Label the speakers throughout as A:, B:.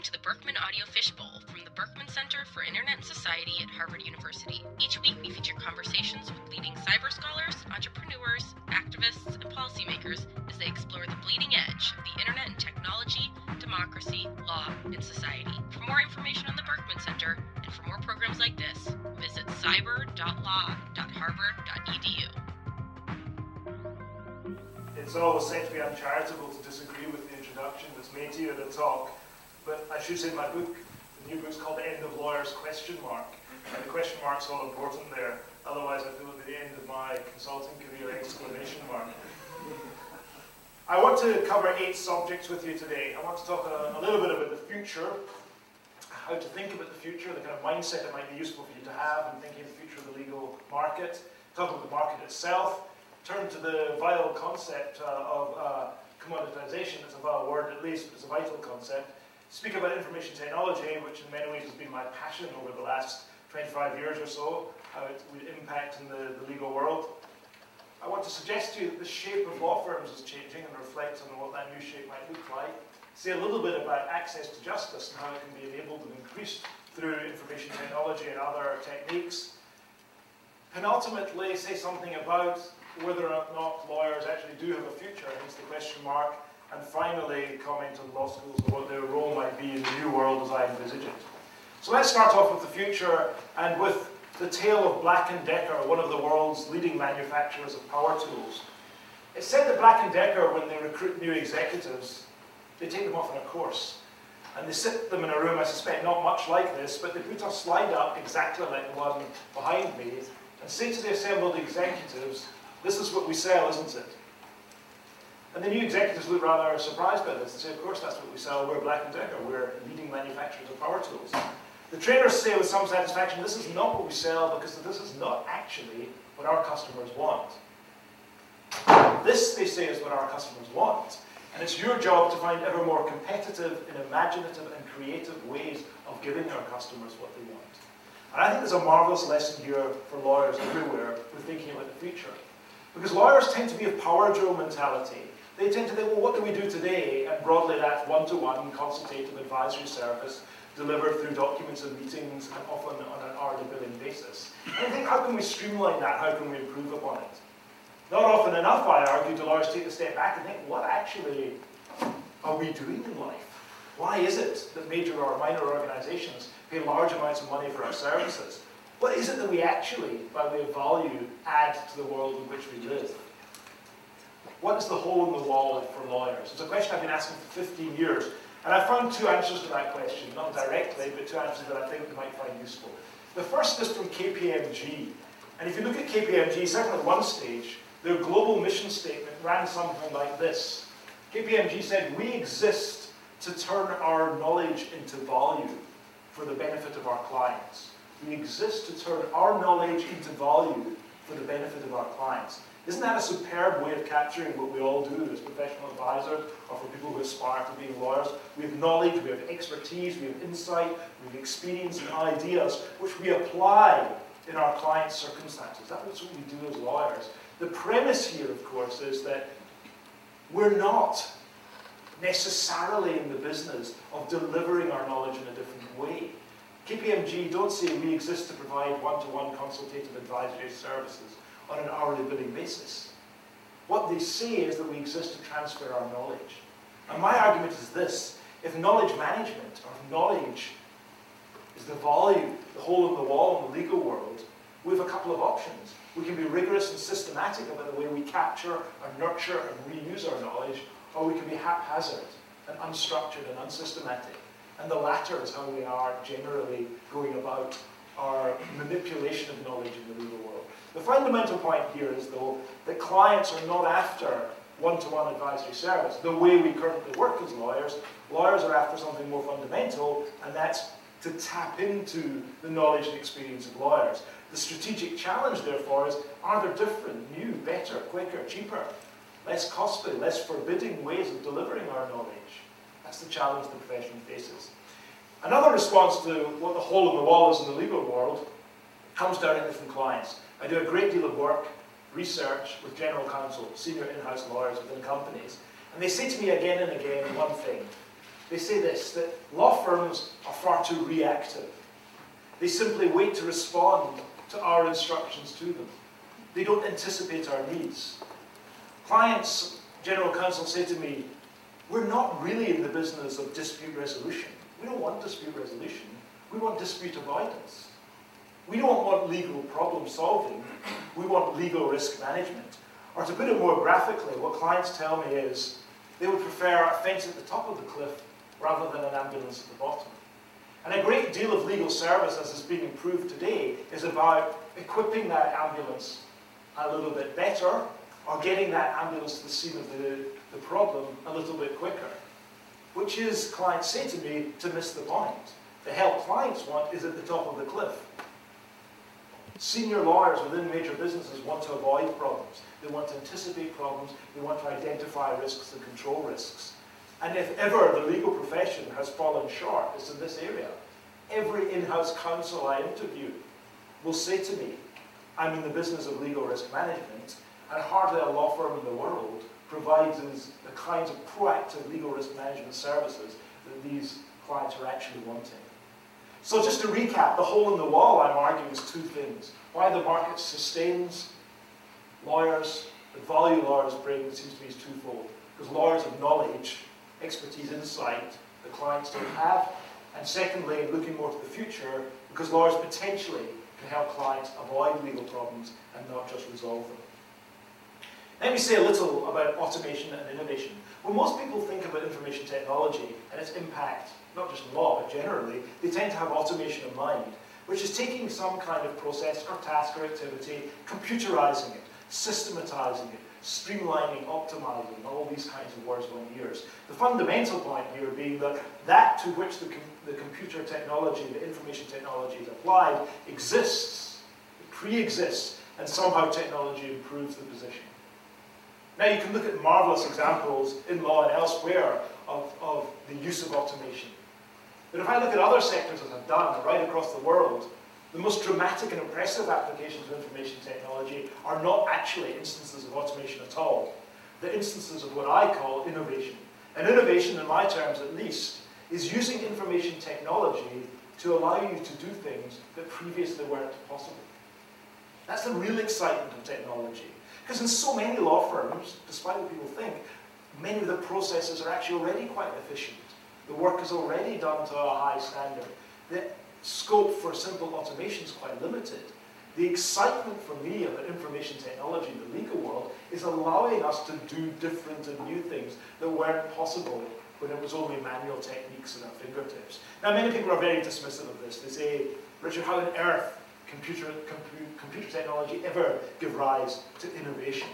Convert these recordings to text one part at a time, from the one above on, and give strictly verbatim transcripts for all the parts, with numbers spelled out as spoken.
A: to the Berkman Audio Fishbowl from the Berkman Center for Internet and Society at Harvard University. Each week we feature conversations with leading cyber scholars, entrepreneurs, activists, and policymakers as they explore the bleeding edge of the internet and technology, democracy, law, and society. For more information on the Berkman Center and for more programs like this, visit cyber dot law dot harvard dot e d u.
B: It's always said to be uncharitable to disagree with the introduction that's made to you in the talk. But I should say my book, the new book's called The End of Lawyers, question mark. And the question mark's all important there. Otherwise I feel at the end of my consulting career, exclamation mark. I want to cover eight subjects with you today. I want to talk a, a little bit about the future, how to think about the future, the kind of mindset that might be useful for you to have in thinking of the future of the legal market, talk about the market itself, turn to the vital concept uh, of uh, commoditization. It's a vile word at least, but it's a vital concept. Speak about information technology, which in many ways has been my passion over the last twenty-five years or so, how it would impact in the, the legal world. I want to suggest to you that the shape of law firms is changing and reflect on what that new shape might look like. Say a little bit about access to justice and how it can be enabled and increased through information technology and other techniques. And ultimately say something about whether or not lawyers actually do have a future, hence the question mark. And finally, comment on law schools and what their role might be in the new world as I envisage it. So let's start off with the future and with the tale of Black and Decker, one of the world's leading manufacturers of power tools. It's said that Black and Decker, when they recruit new executives, they take them off on a course. And they sit them in a room, I suspect not much like this, but they put a slide up exactly like the one behind me and say to the assembled executives, this is what we sell, isn't it? And the new executives look rather surprised by this. They say, of course, that's what we sell. We're Black and Decker. We're leading manufacturers of power tools. The trainers say with some satisfaction, this is not what we sell because this is not actually what our customers want. This, they say, is what our customers want. And it's your job to find ever more competitive and imaginative and creative ways of giving our customers what they want. And I think there's a marvelous lesson here for lawyers everywhere who are thinking about the future. Because lawyers tend to be a power drill mentality. They tend to think, well, what do we do today? And broadly, that's one-to-one consultative advisory service delivered through documents and meetings and often on an hourly billing basis. And I think, how can we streamline that? How can we improve upon it? Not often enough, I argue, do lawyers take a step back and think, what actually are we doing in life? Why is it that major or minor organizations pay large amounts of money for our services? What is it that we actually, by way of value, add to the world in which we live? What is the hole in the wall for lawyers? It's a question I've been asking for fifteen years, and I found two answers to that question, not directly, but two answers that I think you might find useful. The first is from K P M G, and if you look at K P M G, certainly at one stage, their global mission statement ran something like this. K P M G said, we exist to turn our knowledge into value for the benefit of our clients. We exist to turn our knowledge into value for the benefit of our clients. Isn't that a superb way of capturing what we all do as professional advisors or for people who aspire to being lawyers? We have knowledge, we have expertise, we have insight, we have experience and ideas which we apply in our clients' circumstances. That's what we do as lawyers. The premise here, of course, is that we're not necessarily in the business of delivering our knowledge in a different way. K P M G don't say we exist to provide one-to-one consultative advisory services on an hourly billing basis. What they say is that we exist to transfer our knowledge. And my argument is this: if knowledge management or if knowledge is the value, the hole in the wall in the legal world, we have a couple of options. We can be rigorous and systematic about the way we capture and nurture and reuse our knowledge, or we can be haphazard and unstructured and unsystematic. And the latter is how we are generally going about our manipulation of knowledge in the legal world. The fundamental point here is, though, that clients are not after one-to-one advisory service. The way we currently work as lawyers, lawyers are after something more fundamental, and that's to tap into the knowledge and experience of lawyers. The strategic challenge, therefore, is, are there different, new, better, quicker, cheaper, less costly, less forbidding ways of delivering our knowledge? That's the challenge the profession faces. Another response to what the hole in the wall is in the legal world comes directly from clients. I do a great deal of work, research, with general counsel, senior in-house lawyers within companies, and they say to me again and again one thing. They say this, that law firms are far too reactive. They simply wait to respond to our instructions to them. They don't anticipate our needs. Clients, general counsel say to me, we're not really in the business of dispute resolution. We don't want dispute resolution. We want dispute avoidance. We don't want legal problem solving. We want legal risk management. Or to put it more graphically, what clients tell me is they would prefer a fence at the top of the cliff rather than an ambulance at the bottom. And a great deal of legal service, as is being improved today, is about equipping that ambulance a little bit better, or getting that ambulance to the scene of the, the problem a little bit quicker. Which is, clients say to me, to miss the point. The help clients want is at the top of the cliff. Senior lawyers within major businesses want to avoid problems. They want to anticipate problems. They want to identify risks and control risks. And if ever the legal profession has fallen short, it's in this area. Every in-house counsel I interview will say to me, I'm in the business of legal risk management, and hardly a law firm in the world provides the kinds of proactive legal risk management services that these clients are actually wanting. So just to recap, the hole in the wall, I'm arguing, is two things. Why the market sustains lawyers, the value lawyers bring, it seems to me, is twofold. Because lawyers have knowledge, expertise, insight that clients don't have. And secondly, looking more to the future, because lawyers potentially can help clients avoid legal problems and not just resolve them. Let me say a little about automation and innovation. When most people think about information technology and its impact, not just in law, but generally, they tend to have automation in mind, which is taking some kind of process or task or activity, computerizing it, systematizing it, streamlining, optimizing, all these kinds of words one hears. The fundamental point here being that that to which the, com the computer technology, the information technology is applied, exists, it pre-exists, and somehow technology improves the position. Now you can look at marvelous examples in law and elsewhere of, of the use of automation. But if I look at other sectors as I've done right across the world, the most dramatic and impressive applications of information technology are not actually instances of automation at all. They're instances of what I call innovation. And innovation, in my terms at least, is using information technology to allow you to do things that previously weren't possible. That's the real excitement of technology. Because in so many law firms, despite what people think, many of the processes are actually already quite efficient. The work is already done to a high standard. The scope for simple automation is quite limited. The excitement for me about information technology in the legal world is allowing us to do different and new things that weren't possible when it was only manual techniques at our fingertips. Now, many people are very dismissive of this. They say, Richard, how on earth computer, compu computer technology ever give rise to innovation?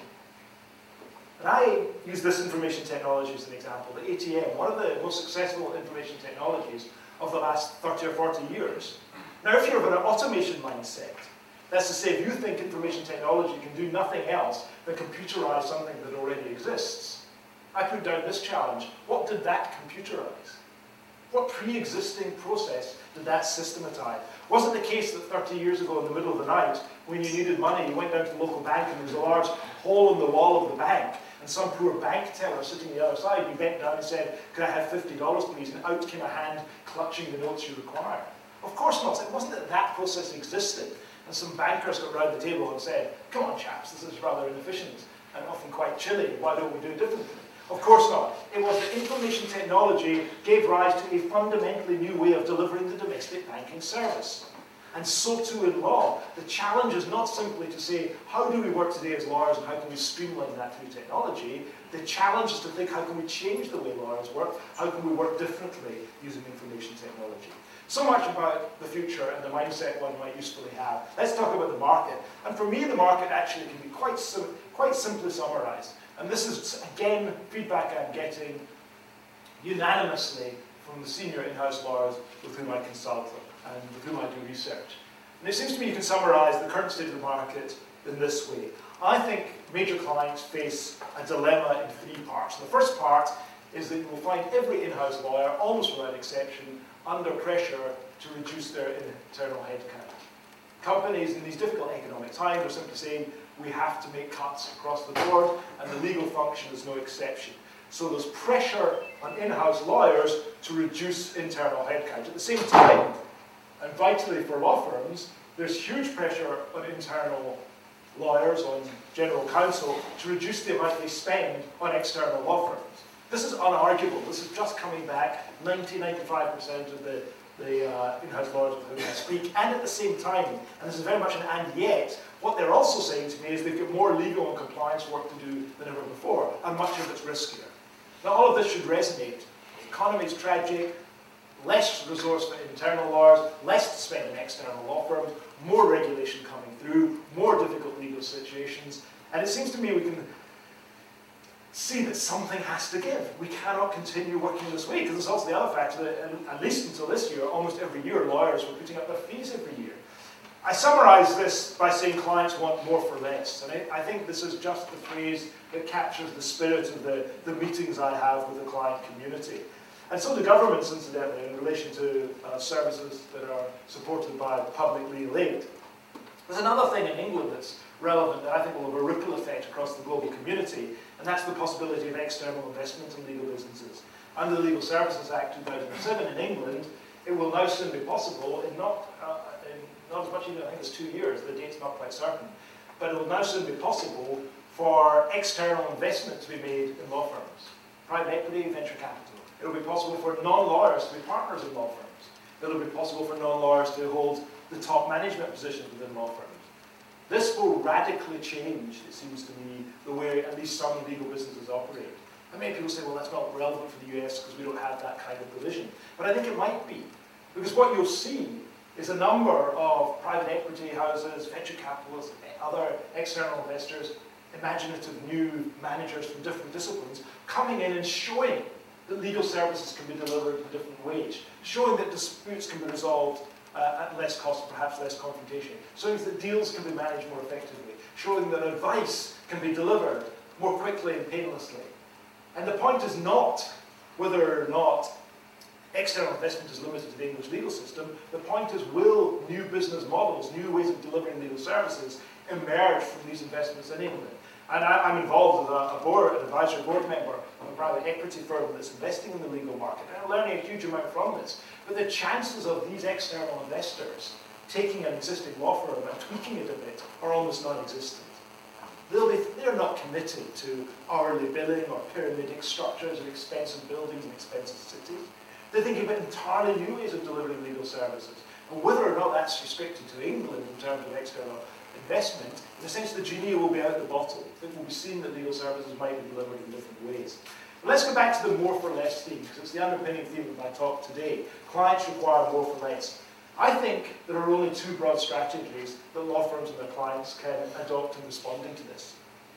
B: And I use this information technology as an example. The A T M, one of the most successful information technologies of the last thirty or forty years. Now, if you're of an automation mindset, that's to say, if you think information technology can do nothing else than computerize something that already exists, I put down this challenge. What did that computerize? What pre-existing process did that systematize? Was it the case that thirty years ago in the middle of the night, when you needed money, you went down to the local bank and there was a large hole in the wall of the bank, and some poor bank teller sitting on the other side, you bent down and said, could I have fifty dollars please? And out came a hand clutching the notes you required. Of course not. It wasn't that that process existed. And some bankers got round the table and said, come on chaps, this is rather inefficient and often quite chilly. Why don't we do it differently? Of course not. It was that information technology gave rise to a fundamentally new way of delivering the domestic banking service. And so too in law. The challenge is not simply to say, how do we work today as lawyers and how can we streamline that through technology? The challenge is to think, how can we change the way lawyers work? How can we work differently using information technology? So much about the future and the mindset one might usefully have. Let's talk about the market. And for me, the market actually can be quite, sim quite simply summarized. And this is, again, feedback I'm getting unanimously from the senior in-house lawyers with whom I consult and with whom I do research. And it seems to me you can summarize the current state of the market in this way. I think major clients face a dilemma in three parts. And the first part is that you will find every in-house lawyer, almost without exception, under pressure to reduce their internal headcount. Companies in these difficult economic times are simply saying, we have to make cuts across the board, and the legal function is no exception. So there's pressure on in-house lawyers to reduce internal headcount. At the same time, and vitally for law firms, there's huge pressure on internal lawyers, on general counsel, to reduce the amount they spend on external law firms. This is unarguable. This is just coming back ninety, ninety-five percent of the, the uh, in-house lawyers with whom I speak. And at the same time, and this is very much an and yet, what they're also saying to me is they've got more legal and compliance work to do than ever before, and much of it's riskier. Now, all of this should resonate. The economy is tragic, less resource for internal lawyers, less to spend on external law firms, more regulation coming through, more difficult legal situations, and it seems to me we can see that something has to give. We cannot continue working this way, because there's also the other factor that, at least until this year, almost every year lawyers were putting up their fees every year. I summarise this by saying clients want more for less, and I, I think this is just the phrase that captures the spirit of the, the meetings I have with the client community. And so do governments, incidentally, in relation to uh, services that are supported by public legal aid. There's another thing in England that's relevant that I think will have a ripple effect across the global community, and that's the possibility of external investment in legal businesses. Under the Legal Services Act two thousand seven in England, it will now soon be possible, in not, uh, in not as much even, I think it's two years, the date's not quite certain, but it will now soon be possible for external investment to be made in law firms. Private equity, venture capital. It will be possible for non-lawyers to be partners in law firms. It will be possible for non-lawyers to hold the top management positions within law firms. This will radically change, it seems to me, the way at least some legal businesses operate. And many people say, well, that's not relevant for the U S because we don't have that kind of provision. But I think it might be. Because what you'll see is a number of private equity houses, venture capitalists, other external investors, imaginative new managers from different disciplines, coming in and showing that legal services can be delivered in different ways, showing that disputes can be resolved uh, at less cost, perhaps less confrontation, showing that deals can be managed more effectively, showing that advice can be delivered more quickly and painlessly. And the point is not whether or not external investment is limited to the English legal system. The point is, will new business models, new ways of delivering legal services emerge from these investments in England? And I, I'm involved as a, a board, an advisory board member of a private equity firm that's investing in the legal market. And I'm learning a huge amount from this. But the chances of these external investors taking an existing law firm and tweaking it a bit are almost non-existent. They'll be, they're not committed to hourly billing or pyramidal structures and expensive buildings and expensive cities. They're thinking about entirely new ways of delivering legal services. And whether or not that's restricted to England in terms of external investment, in a sense the genie will be out of the bottle. It will be seen that legal services might be delivered in different ways. But let's go back to the more for less theme, because it's the underpinning theme of my talk today. Clients require more for less. I think there are only two broad strategies that law firms and their clients can adopt in responding to this.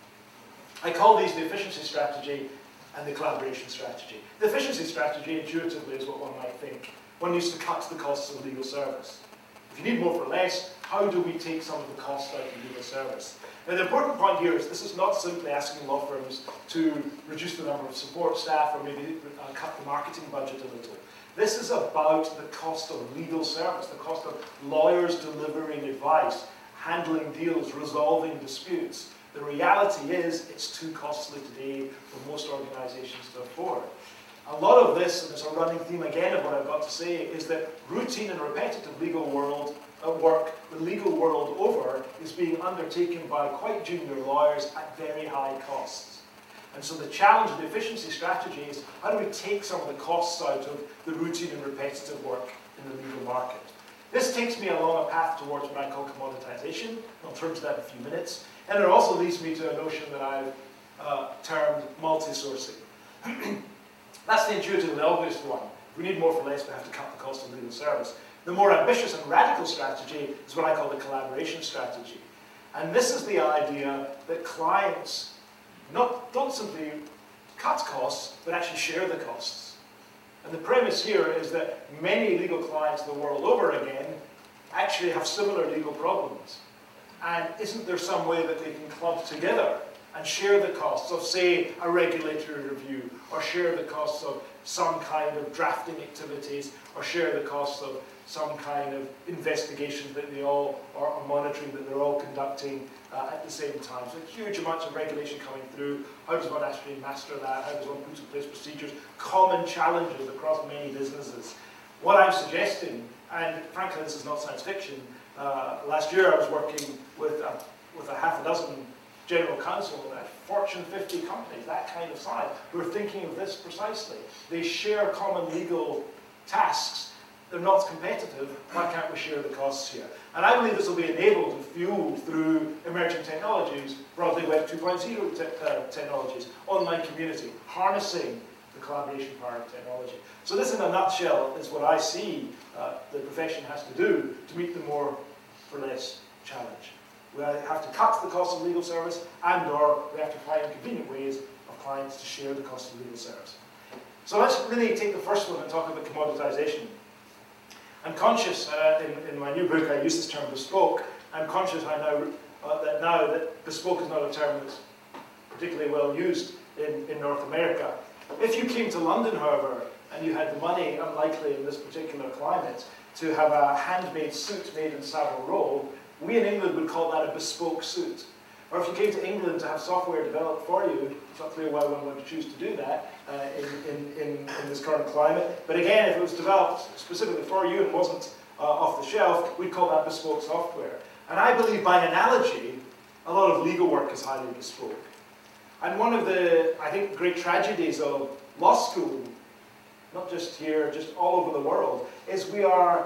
B: I call these the efficiency strategy and the collaboration strategy. The efficiency strategy, intuitively, is what one might think. One needs to cut the costs of legal service. If you need more for less, how do we take some of the costs out of legal service? Now, the important point here is this is not simply asking law firms to reduce the number of support staff or maybe uh, cut the marketing budget a little. This is about the cost of legal service, the cost of lawyers delivering advice, handling deals, resolving disputes. The reality is it's too costly today for most organisations to afford. A lot of this, and it's a running theme again of what I've got to say, is that routine and repetitive legal world uh, work, the legal world over, is being undertaken by quite junior lawyers at very high costs. And so the challenge of the efficiency strategy is how do we take some of the costs out of the routine and repetitive work in the legal market? This takes me along a path towards what I call commoditization, and I'll turn to that in a few minutes. And it also leads me to a notion that I've uh, termed multi-sourcing. That's the intuitively obvious one. If we need more for less, we have to cut the cost of legal service. The more ambitious and radical strategy is what I call the collaboration strategy. And this is the idea that clients not, don't simply cut costs, but actually share the costs. And the premise here is that many legal clients the world over again actually have similar legal problems. And isn't there some way that they can club together and share the costs of, say, a regulatory review, or share the costs of some kind of drafting activities or share the costs of some kind of investigation that they all are, are monitoring, that they're all conducting uh, at the same time. So huge amounts of regulation coming through. How does one actually master that? How does one put in place procedures? Common challenges across many businesses. What I'm suggesting, and frankly this is not science fiction, uh, last year I was working with a, with a half a dozen general counsel at Fortune fifty companies, that kind of size, who are thinking of this precisely. They share common legal tasks. They're not competitive. Why can't we share the costs here? And I believe this will be enabled and fueled through emerging technologies, broadly Web two point oh te uh, technologies, online community, harnessing the collaboration power of technology. So this, in a nutshell, is what I see uh, the profession has to do to meet the more for less challenge. We have to cut the cost of legal service, and or we have to find convenient ways of clients to share the cost of legal service. So let's really take the first one and talk about commoditization. I'm conscious, uh, in, in my new book I use this term bespoke. I'm conscious I know, uh, that now that bespoke is not a term that's particularly well used in, in North America. If you came to London, however, and you had the money, unlikely in this particular climate, to have a handmade suit made in Savile Row, we in England would call that a bespoke suit. Or if you came to England to have software developed for you, it's not clear why one would choose to do that uh, in, in, in, in this current climate. But again, if it was developed specifically for you and wasn't uh, off the shelf, we'd call that bespoke software. And I believe, by analogy, a lot of legal work is highly bespoke. And one of the, I think, great tragedies of law school, not just here, just all over the world, is we are,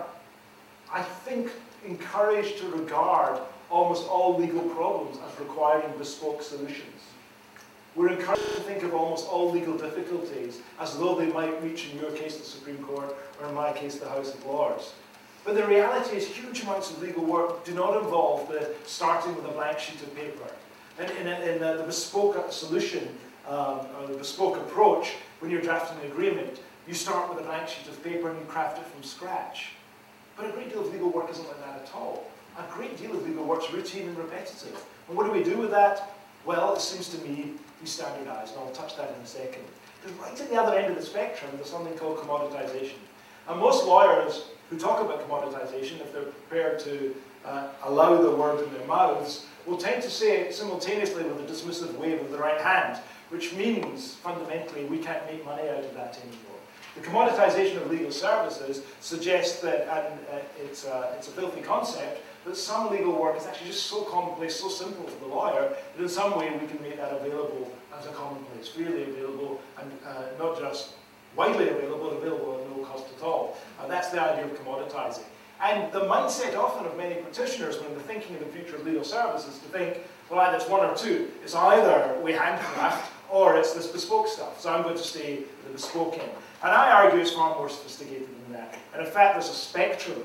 B: I think, encouraged to regard almost all legal problems as requiring bespoke solutions. We're encouraged to think of almost all legal difficulties as though they might reach, in your case, the Supreme Court, or in my case, the House of Lords. But the reality is huge amounts of legal work do not involve the starting with a blank sheet of paper. And in, a, in a, the bespoke solution, um, or the bespoke approach, when you're drafting an agreement, you start with a blank sheet of paper and you craft it from scratch. But a great deal of legal work isn't like that at all. A great deal of legal work is routine and repetitive. And what do we do with that? Well, it seems to me we standardise, and I'll touch that in a second. Because right at the other end of the spectrum, there's something called commoditization. And most lawyers who talk about commoditization, if they're prepared to uh, allow the word in their mouths, will tend to say it simultaneously with a dismissive wave of the right hand, which means, fundamentally, we can't make money out of that anymore. The commoditization of legal services suggests that, and uh, it's, uh, it's a filthy concept, that some legal work is actually just so commonplace, so simple to the lawyer, that in some way we can make that available as a commonplace, freely available, and uh, not just widely available, but available at no cost at all. And that's the idea of commoditizing. And the mindset often of many practitioners when they're thinking of the future of legal services to think, well, either it's one or two. It's either we handcraft or it's this bespoke stuff. So I'm going to stay the bespoke end. And I argue it's far more sophisticated than that. And in fact, there's a spectrum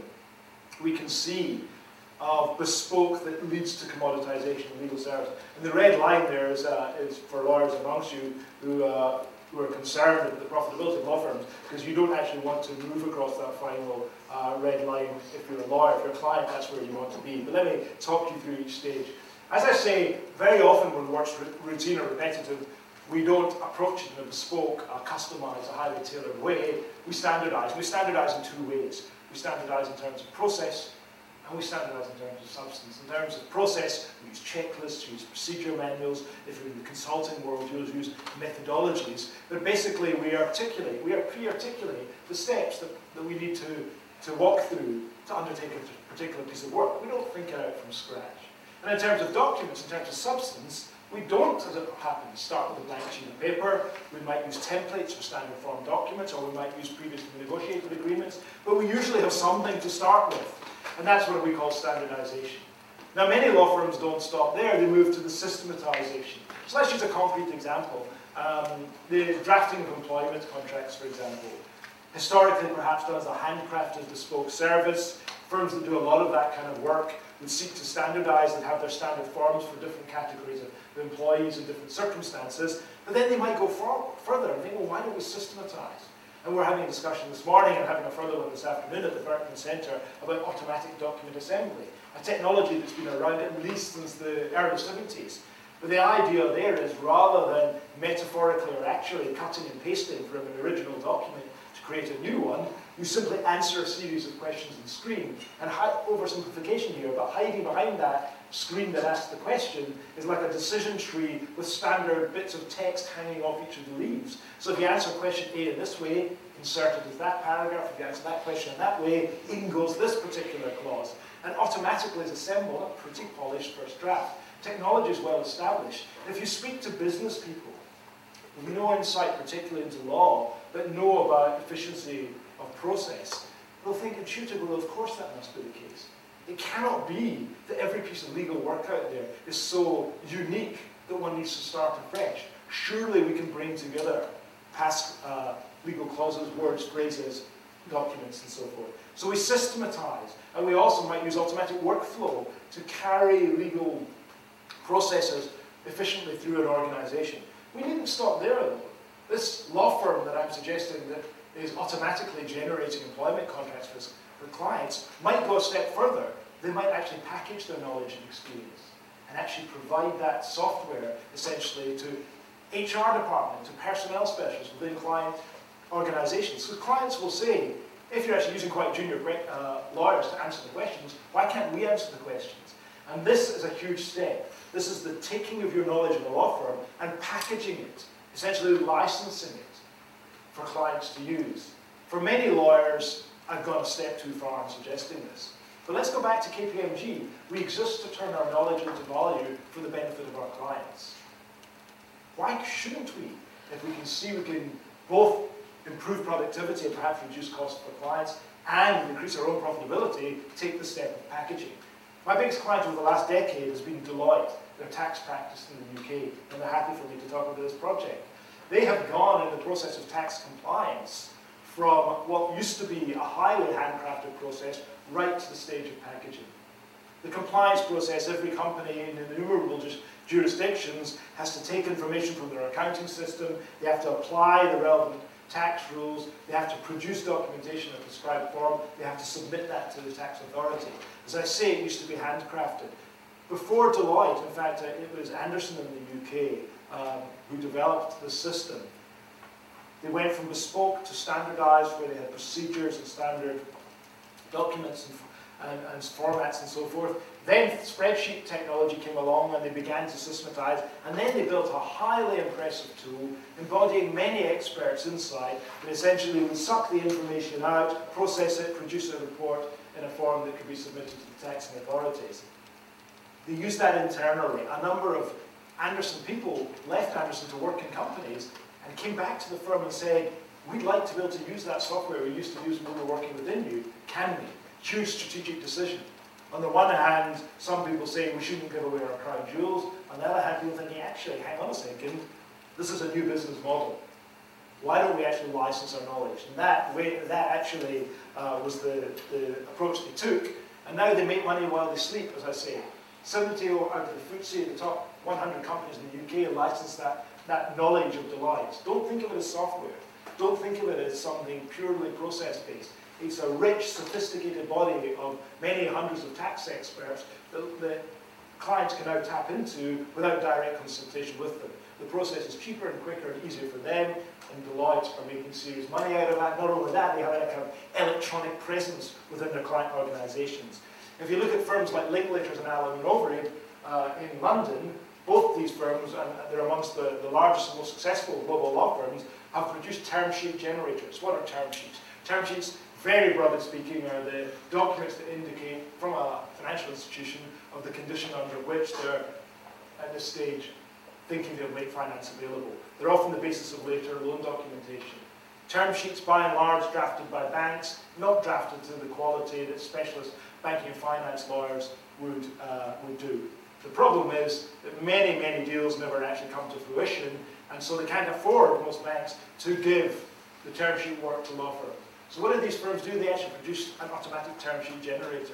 B: we can see of bespoke that leads to commoditization of legal service. And the red line there is, uh, is for lawyers amongst you who, uh, who are concerned with the profitability of law firms, because you don't actually want to move across that final uh, red line if you're a lawyer. If you're a client, that's where you want to be. But let me talk you through each stage. As I say, very often when work's routine or repetitive, we don't approach it in a bespoke, a customized, a highly tailored way. We standardize. We standardize in two ways. We standardize in terms of process, and we standardize in terms of substance. In terms of process, we use checklists, we use procedure manuals. If you're in the consulting world, you'll use methodologies. But basically, we articulate, we pre-articulate the steps that, that we need to, to walk through to undertake a particular piece of work. We don't think it out from scratch. And in terms of documents, in terms of substance, we don't, as it happens, start with a blank sheet of paper. We might use templates for standard form documents, or we might use previously negotiated agreements, but we usually have something to start with. And that's what we call standardization. Now, many law firms don't stop there. They move to the systematization. So let's use a concrete example. Um, the drafting of employment contracts, for example. Historically, perhaps done as a handcrafted bespoke service. Firms that do a lot of that kind of work would seek to standardize and have their standard forms for different categories of employees in different circumstances. But then they might go for, further and think, well, why don't we systematize? And we're having a discussion this morning and having a further one this afternoon at the Berkman Centre about automatic document assembly, a technology that's been around at least since the early seventies. But the idea there is, rather than metaphorically or actually cutting and pasting from an original document to create a new one, you simply answer a series of questions on screen. And oversimplification here, but hiding behind that screen that asks the question is like a decision tree with standard bits of text hanging off each of the leaves. So if you answer question A in this way, inserted is that paragraph. If you answer that question in that way, in goes this particular clause. And automatically is assembled a pretty polished first draft. Technology is well established. If you speak to business people with no insight particularly into law, but know about efficiency of process, they'll think intuitively, well, of course that must be the case. It cannot be that every piece of legal work out there is so unique that one needs to start afresh. Surely we can bring together past uh, legal clauses, words, phrases, documents, and so forth. So we systematize, and we also might use automatic workflow to carry legal processes efficiently through an organization. We needn't stop there, though. This law firm that I'm suggesting that is automatically generating employment contracts for, for clients might go a step further. They might actually package their knowledge and experience and actually provide that software essentially to H R department, to personnel specialists within client organizations. So clients will say, if you're actually using quite junior uh, lawyers to answer the questions, why can't we answer the questions? And this is a huge step. This is the taking of your knowledge in a law firm and packaging it, essentially licensing it for clients to use. For many lawyers, I've gone a step too far in suggesting this. But let's go back to K P M G. We exist to turn our knowledge into value for the benefit of our clients. Why shouldn't we, if we can see we can both improve productivity and perhaps reduce costs for clients and increase our own profitability, take the step of packaging? My biggest client over the last decade has been Deloitte, their tax practice in the U K, and they're happy for me to talk about this project. They have gone in the process of tax compliance from what used to be a highly handcrafted process right to the stage of packaging. The compliance process, every company in innumerable jurisdictions has to take information from their accounting system, they have to apply the relevant tax rules, they have to produce documentation in a prescribed form, they have to submit that to the tax authority. As I say, it used to be handcrafted. Before Deloitte, in fact, it was Anderson in the U K um, who developed the system. They went from bespoke to standardized, where they had procedures and standard documents and, and, and formats and so forth. Then spreadsheet technology came along and they began to systematize, and then they built a highly impressive tool embodying many experts inside that essentially would suck the information out, process it, produce a report in a form that could be submitted to the taxing authorities. They used that internally. A number of Anderson people left Anderson to work in companies and came back to the firm and said, we'd like to be able to use that software we used to use when we were working within you. Can we? Huge strategic decision. On the one hand, some people say we shouldn't give away our crown jewels. On the other hand, people thinking, actually, hang on a second, this is a new business model. Why don't we actually license our knowledge? And that, way, that actually uh, was the, the approach they took. And now they make money while they sleep, as I say. seventy out of the F T S E, the top one hundred companies in the U K, license that, that knowledge of Deloitte. Don't think of it as software. Don't think of it as something purely process-based. It's a rich, sophisticated body of many hundreds of tax experts that, that clients can now tap into without direct consultation with them. The process is cheaper and quicker and easier for them, and Deloitte are making serious money out of that. Not only that, they have a kind of electronic presence within their client organizations. If you look at firms like Linklaters and Allen and Overy uh, in London, both these firms, and they're amongst the, the largest and most successful global law firms, have produced term sheet generators. What are term sheets? Term sheets, very broadly speaking, are the documents that indicate from a financial institution of the condition under which they're, at this stage, thinking they'll make finance available. They're often the basis of later loan documentation. Term sheets, by and large, drafted by banks, not drafted to the quality that specialist banking and finance lawyers would, uh, would do. The problem is that many, many deals never actually come to fruition, and so they can't afford, most banks, to give the term sheet work to law firms. So what do these firms do? They actually produce an automatic term sheet generator.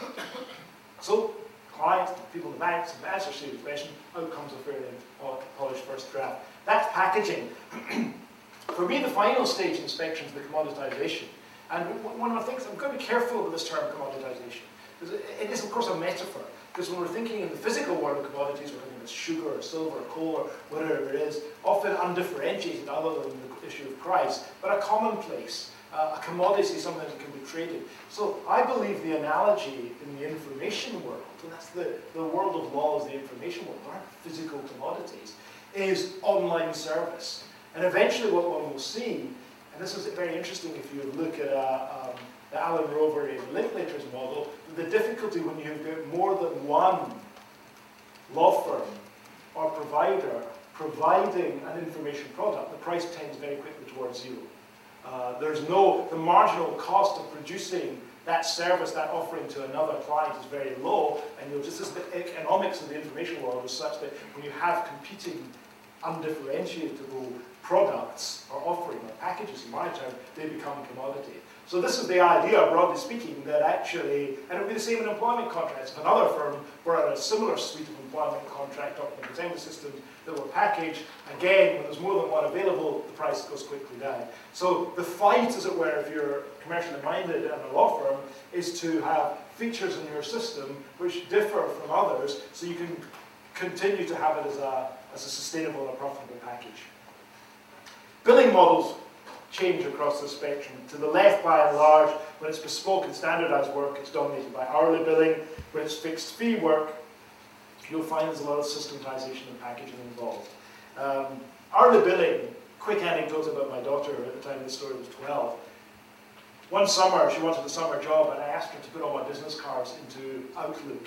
B: So clients, people in the banks, have answered to the question, out comes a fairly polished first draft. That's packaging. For me, the final stage in inspection is the commoditization. And one of the things, I'm going to be careful with this term commoditization, It is, of course, a metaphor, because when we're thinking in the physical world of commodities, we're thinking about sugar or silver or coal or whatever it is, often undifferentiated other than the issue of price, but a commonplace, uh, a commodity, something that can be traded. So I believe the analogy in the information world, and that's the, the world of law is the information world, there aren't physical commodities, is online service. And eventually what one will see, and this is very interesting if you look at uh, um, the Alan Rover and Linklaters model, the difficulty when you've got more than one law firm or provider providing an information product, the price tends very quickly towards zero. Uh, there's no, the marginal cost of producing that service, that offering to another client is very low, and you'll just, the economics of the information world is such that when you have competing undifferentiatable products or offering or packages in my term, they become commodity. So this is the idea, broadly speaking, that actually, and it would be the same in employment contracts. If another firm were in a similar suite of employment contract document assembly systems that were packaged, again, when there's more than one available, the price goes quickly down. So the fight, as it were, if you're commercially minded and a law firm, is to have features in your system which differ from others, so you can continue to have it as a, as a sustainable and profitable package. Billing models change across the spectrum. To the left, by and large, when it's bespoke and standardized work, it's dominated by hourly billing. When it's fixed fee work, you'll find there's a lot of systematization and packaging involved. Um, hourly billing, quick anecdote about my daughter at the time the story was twelve. One summer, she wanted a summer job, and I asked her to put all my business cards into Outlook.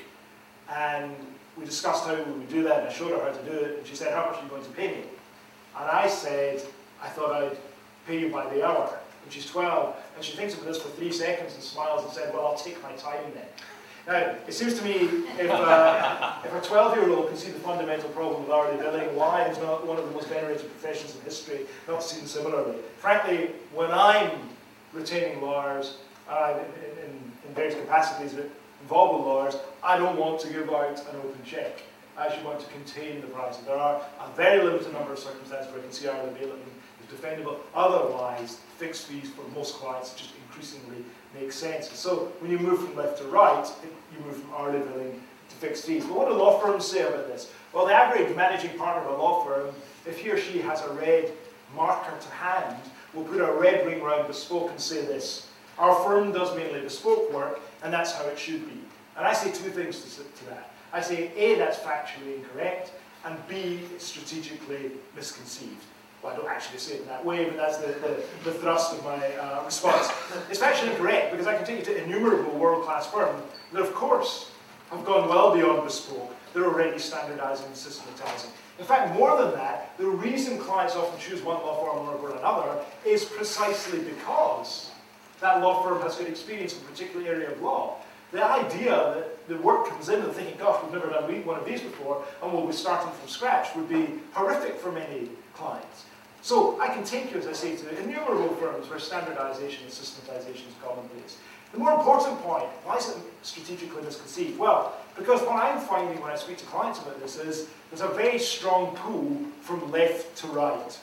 B: And we discussed how we would do that, and I showed her how to do it, and she said, "How much are you going to pay me?" And I said, "I thought I'd pay you by the hour." And she's twelve, and she thinks about this for three seconds and smiles and said, "Well, I'll take my time then." Now, it seems to me, if, uh, if a twelve-year-old can see the fundamental problem with hourly billing, why is not one of the most venerated professions in history not seen similarly? Frankly, when I'm retaining lawyers, uh, in, in, in various capacities involved with lawyers, I don't want to give out an open check. I actually want to contain the price. There are a very limited number of circumstances where I can see hourly billing is defendable. Otherwise, fixed fees for most clients just increasingly make sense. So when you move from left to right, you move from hourly billing to fixed fees. But what do law firms say about this? Well, the average managing partner of a law firm, if he or she has a red marker to hand, will put a red ring around bespoke and say this: "Our firm does mainly bespoke work, and that's how it should be." And I say two things to, to that. I say, A, that's factually incorrect, and B, it's strategically misconceived. Well, I don't actually say it in that way, but that's the, the, the thrust of my uh, response. It's factually incorrect because I can take you to innumerable world-class firms that, of course, have gone well beyond bespoke. They're already standardizing and systematizing. In fact, more than that, the reason clients often choose one law firm over another is precisely because that law firm has good experience in a particular area of law. The idea that the work comes in and thinking, "Gosh, we've never done one of these before, and we'll be starting from scratch," would be horrific for many clients. So I can take you, as I say, to innumerable firms where standardization and systematization is commonplace. The more important point, why is it strategically misconceived? Well, because what I'm finding when I speak to clients about this is there's a very strong pull from left to right.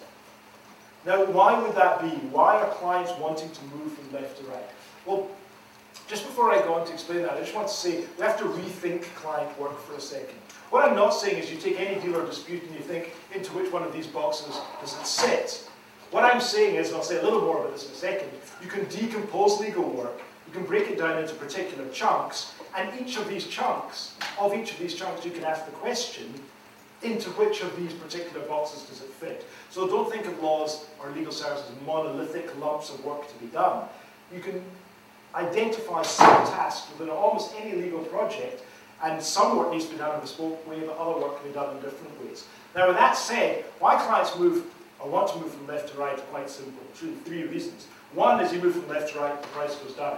B: Now, why would that be? Why are clients wanting to move from left to right? Well, just before I go on to explain that, I just want to say we have to rethink client work for a second. What I'm not saying is you take any deal or dispute and you think, into which one of these boxes does it sit? What I'm saying is, and I'll say a little more about this in a second, you can decompose legal work, you can break it down into particular chunks, and each of these chunks, of each of these chunks, you can ask the question, into which of these particular boxes does it fit? So don't think of laws or legal services as monolithic lumps of work to be done. You can identify some tasks within almost any legal project, and some work needs to be done in a bespoke way, but other work can be done in different ways. Now, with that said, why clients move or want to move from left to right are quite simple. Three, three reasons. One is you move from left to right, the price goes down.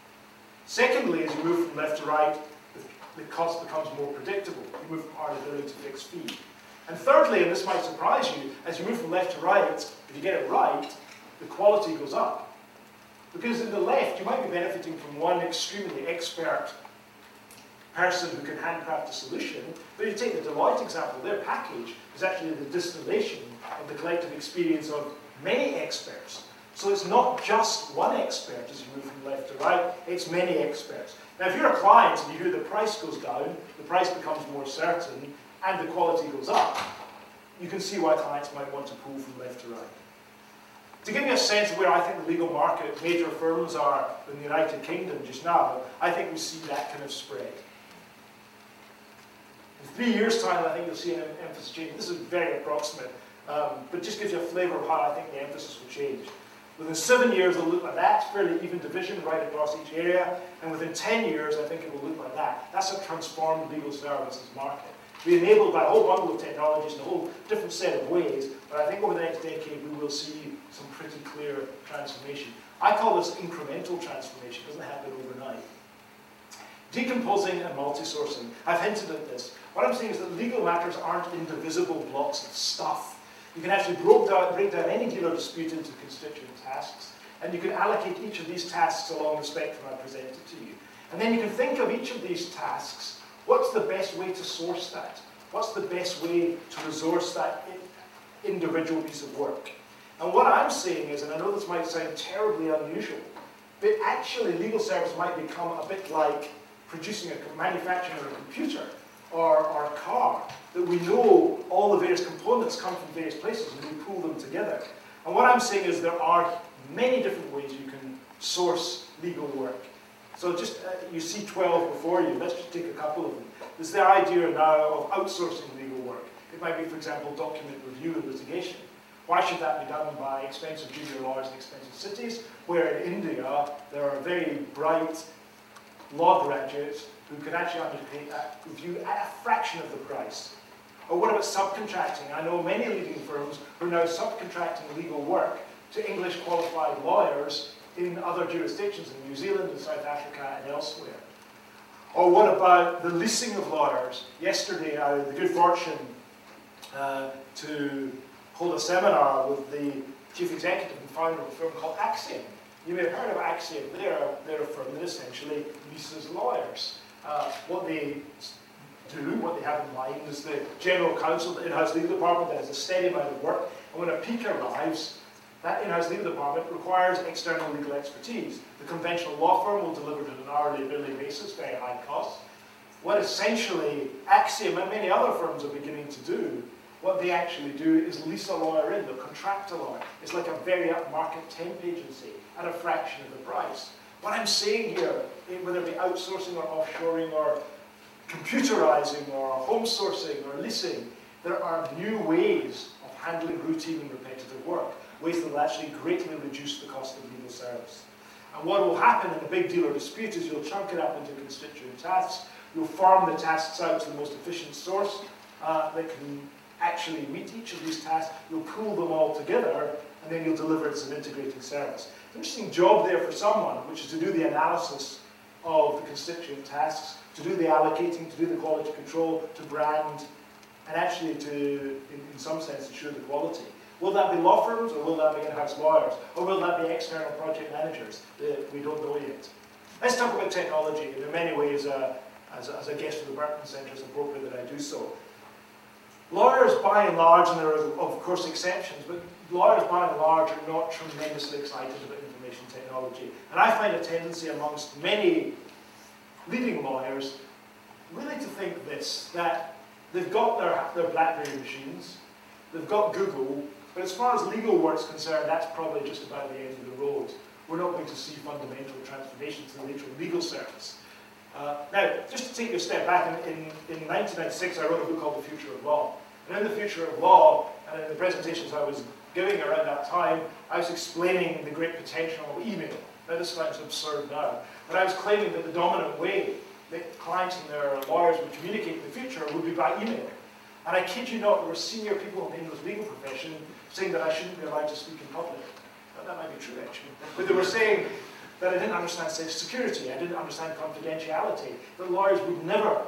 B: Secondly, as you move from left to right, the, the cost becomes more predictable. You move from hourly billing to fixed fee. And thirdly, and this might surprise you, as you move from left to right, if you get it right, the quality goes up. Because in the left, you might be benefiting from one extremely expert person who can handcraft a solution, but if you take the Deloitte example, their package is actually the distillation of the collective experience of many experts. So it's not just one expert as you move from left to right, it's many experts. Now if you're a client and you hear the price goes down, the price becomes more certain, and the quality goes up, you can see why clients might want to pull from left to right. To give you a sense of where I think the legal market, major firms are in the United Kingdom just now, I think we see that kind of spread. In three years' time, I think you'll see an emphasis change. This is very approximate, um, but just gives you a flavour of how I think the emphasis will change. Within seven years, it'll look like that, fairly even division right across each area, and within ten years, I think it will look like that. That's a transformed legal services market. Be enabled by a whole bundle of technologies in a whole different set of ways, but I think over the next decade, we will see some pretty clear transformation. I call this incremental transformation. It doesn't happen overnight. Decomposing and multi-sourcing. I've hinted at this. What I'm saying is that legal matters aren't indivisible blocks of stuff. You can actually break down, break down any dealer dispute into constituent tasks, and you can allocate each of these tasks along the spectrum I presented to you. And then you can think of each of these tasks. What's the best way to source that? What's the best way to resource that individual piece of work? And what I'm saying is, and I know this might sound terribly unusual, but actually legal service might become a bit like producing a manufacturing a computer or, or a car, that we know all the various components come from various places and we pull them together. And what I'm saying is there are many different ways you can source legal work. So just, uh, you see twelve before you, let's just take a couple of them. There's the idea now of outsourcing legal work. It might be, for example, document review and litigation. Why should that be done by expensive junior lawyers in expensive cities, where in India there are very bright law graduates who can actually undertake that review at a fraction of the price? Or what about subcontracting? I know many leading firms who are now subcontracting legal work to English qualified lawyers in other jurisdictions, in New Zealand and South Africa and elsewhere. Or what about the leasing of lawyers? Yesterday I had the good fortune uh, to hold a seminar with the chief executive and founder of a firm called Axiom. You may have heard of Axiom. They're a, they're a firm that essentially leases lawyers. Uh, what they do, what they have in mind, is the general counsel, the in-house legal department that has a steady amount of work, and when a peak arrives, that in-house legal department requires external legal expertise. The conventional law firm will deliver it on an hourly billing basis, very high cost. What essentially Axiom and many other firms are beginning to do, what they actually do is lease a lawyer in, they'll contract a lawyer. It's like a very upmarket temp agency at a fraction of the price. What I'm saying here, whether it be outsourcing or offshoring or computerizing or home sourcing or leasing, there are new ways of handling routine and repetitive work, ways that will actually greatly reduce the cost of legal service. And what will happen in a big dealer dispute is you'll chunk it up into constituent tasks, you'll farm the tasks out to the most efficient source uh, that can actually meet each of these tasks, you'll pool them all together, and then you'll deliver it as an integrating service. An interesting job there for someone, which is to do the analysis of the constituent tasks, to do the allocating, to do the quality control, to brand, and actually to, in, in some sense, ensure the quality. Will that be law firms, or will that be in-house lawyers, or will that be external project managers? Uh, we don't know yet. Let's talk about technology, and in many ways, uh, as, as a guest of the Berkman Centre, it's appropriate that I do so. Lawyers, by and large, and there are, of course, exceptions, but lawyers, by and large, are not tremendously excited about information technology. And I find a tendency amongst many leading lawyers really to think this, that they've got their, their BlackBerry machines, they've got Google, but as far as legal work's concerned, that's probably just about the end of the road. We're not going to see fundamental transformation to the nature of legal service. Uh, now, just to take you a step back, in, in, in nineteen ninety-six I wrote a book called The Future of Law. And in The Future of Law, and in the presentations I was giving around that time, I was explaining the great potential of email. Now this sounds absurd now, but I was claiming that the dominant way that clients and their lawyers would communicate in the future would be by email. And I kid you not, there were senior people in the English legal profession saying that I shouldn't be allowed to speak in public. Well, that might be true, actually. But they were saying that I didn't understand safe security, I didn't understand confidentiality, that lawyers would never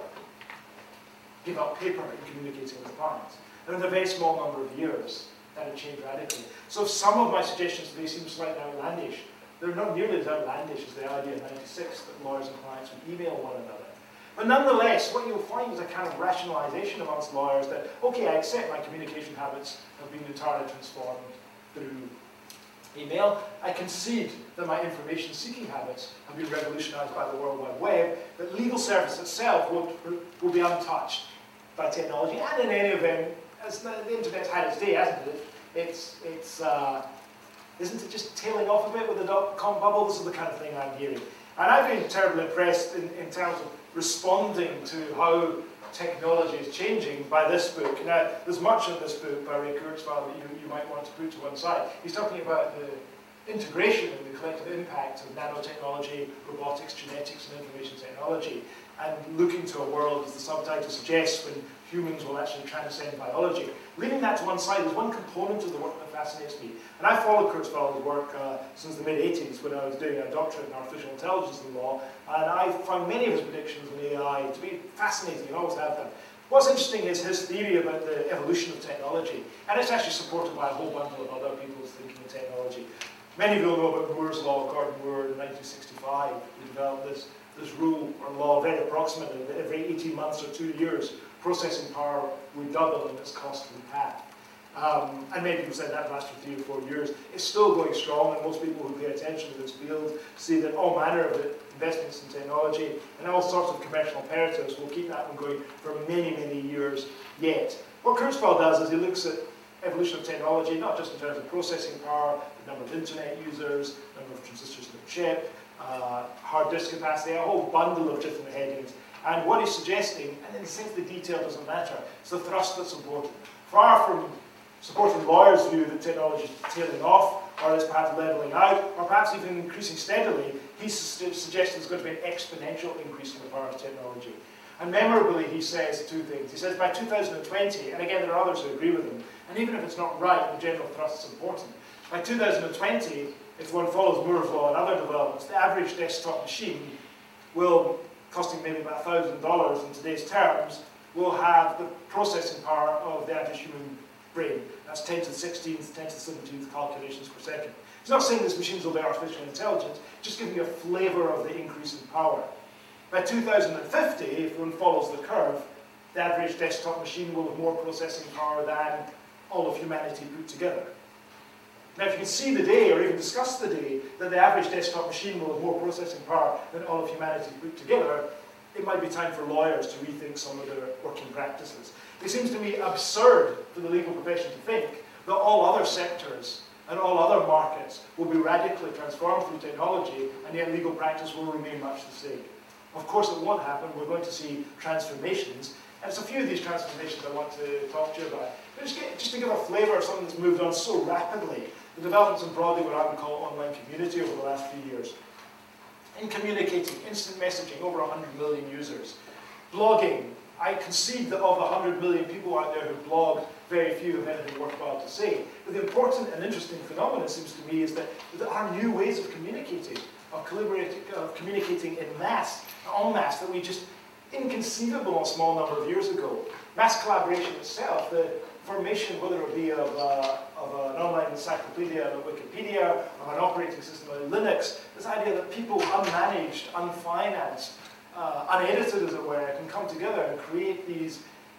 B: give up paper in communicating with clients. And in a very small number of years, that had changed radically. So some of my suggestions today seem slightly outlandish. They're not nearly as outlandish as the idea in ninety-six that lawyers and clients would email one another. But nonetheless, what you'll find is a kind of rationalization amongst lawyers that, okay, I accept my communication habits have been entirely transformed through email. I concede that my information-seeking habits have been revolutionized by the World Wide Web, but legal service itself will, will be untouched by technology. And in any event, as the, the internet's had its day, hasn't it? It's, it's, uh, isn't it just tailing off a bit with the dot-com bubble? This is the kind of thing I'm hearing. And I've been terribly impressed in, in terms of responding to how technology is changing by this book. Now, there's much in this book by Ray Kurzweil that you, you might want to put to one side. He's talking about the integration and the collective impact of nanotechnology, robotics, genetics, and information technology, and looking to a world, as the subtitle suggests, when humans will actually transcend biology. Leaving that to one side, there's one component of the work that fascinates me. And I followed Kurzweil's work uh, since the mid eighties when I was doing a doctorate in artificial intelligence and law, and I found many of his predictions in A I to be fascinating, and always have them. What's interesting is his theory about the evolution of technology, and it's actually supported by a whole bundle of other people's thinking in technology. Many of you will know about Moore's Law, Gordon Moore in nineteen sixty-five, who developed this, this rule or law very approximately that every eighteen months or two years, processing power would double and its cost would halve. Um, and many people said that lasts for three or four years. It's still going strong, and most people who pay attention to this field see that all manner of investments in technology and all sorts of commercial imperatives will keep that one going for many, many years yet. What Kurzweil does is he looks at evolution of technology, not just in terms of processing power, the number of internet users, number of transistors in the chip, uh, hard disk capacity, a whole bundle of different headings. And what he's suggesting, and in a sense the detail doesn't matter, it's the thrust that's important. Far from supporting lawyers' view that technology is tailing off, or is perhaps leveling out, or perhaps even increasing steadily, he su suggests there's going to be an exponential increase in the power of technology. And memorably, he says two things. He says by two thousand twenty, and again there are others who agree with him, and even if it's not right, the general thrust is important. By two thousand twenty, if one follows Moore's Law and other developments, the average desktop machine will, costing maybe about one thousand dollars in today's terms, will have the processing power of the average human brain. That's ten to the sixteenth, ten to the seventeenth calculations per second. He's not saying this machines will be artificially intelligent, just giving you a flavour of the increase in power. By two thousand fifty, if one follows the curve, the average desktop machine will have more processing power than all of humanity put together. Now, if you can see the day, or even discuss the day, that the average desktop machine will have more processing power than all of humanity put together, it might be time for lawyers to rethink some of their working practices. It seems to me absurd for the legal profession to think that all other sectors and all other markets will be radically transformed through technology, and yet legal practice will remain much the same. Of course it won't happen. We're going to see transformations, and it's a few of these transformations I want to talk to you about. But just, get, just to give a flavour of something that's moved on so rapidly, the developments in broadly what I would call online community over the last few years. In communicating, instant messaging, over one hundred million users. Blogging, I concede that of the one hundred million people out there who blog, very few have anything worthwhile to say. But the important and interesting phenomenon, seems to me, is that there are new ways of communicating, of, collaborating, of communicating in mass, en masse, that we just, inconceivable a small number of years ago. Mass collaboration itself, the formation, whether it be of, uh, of an online encyclopedia, of a Wikipedia, of an operating system like Linux, this idea that people unmanaged, unfinanced, uh, unedited as it were, can come together and create these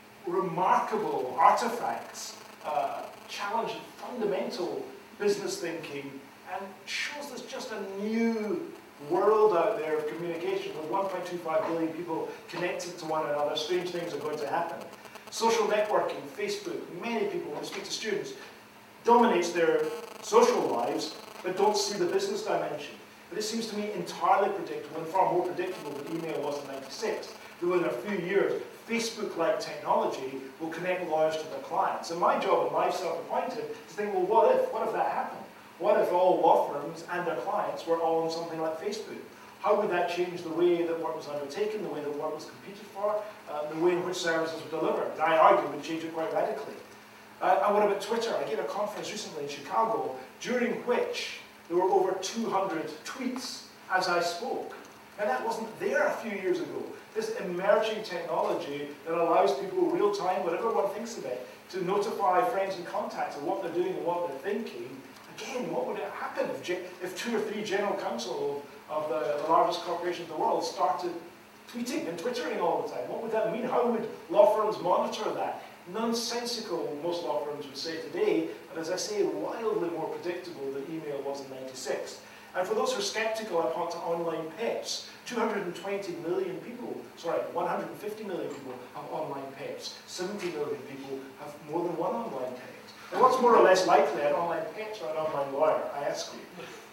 B: remarkable artifacts, uh, challenge fundamental business thinking, and shows there's just a new world out there of communication with one point two five billion people connected to one another. Strange things are going to happen. Social networking, Facebook, many people, when I speak to students, dominates their social lives, but don't see the business dimension. But it seems to me entirely predictable, and far more predictable than email was in ninety-six, that within a few years, Facebook-like technology will connect lawyers to their clients. And my job, and my self-appointed, is to think, well, what if? What if that happened? What if all law firms and their clients were all on something like Facebook? How would that change the way that work was undertaken, the way that work was competed for, uh, the way in which services were delivered? And I argue it would change it quite radically. Uh, and what about Twitter? I gave a conference recently in Chicago, during which there were over two hundred tweets as I spoke. Now that wasn't there a few years ago. This emerging technology that allows people real time, whatever one thinks of it, to notify friends and contacts of what they're doing and what they're thinking. Again, what would happen if, if two or three general counsel of the, the largest corporations in the world started tweeting and twittering all the time? What would that mean? How would law firms monitor that? nonsensical, most law firms would say today, and as I say, wildly more predictable than email was in ninety-six. And for those who are skeptical, I point to online pets. two hundred twenty million people, sorry, one hundred fifty million people have online pets. seventy million people have more than one online pet. And what's more or less likely, an online pet or an online lawyer, I ask you?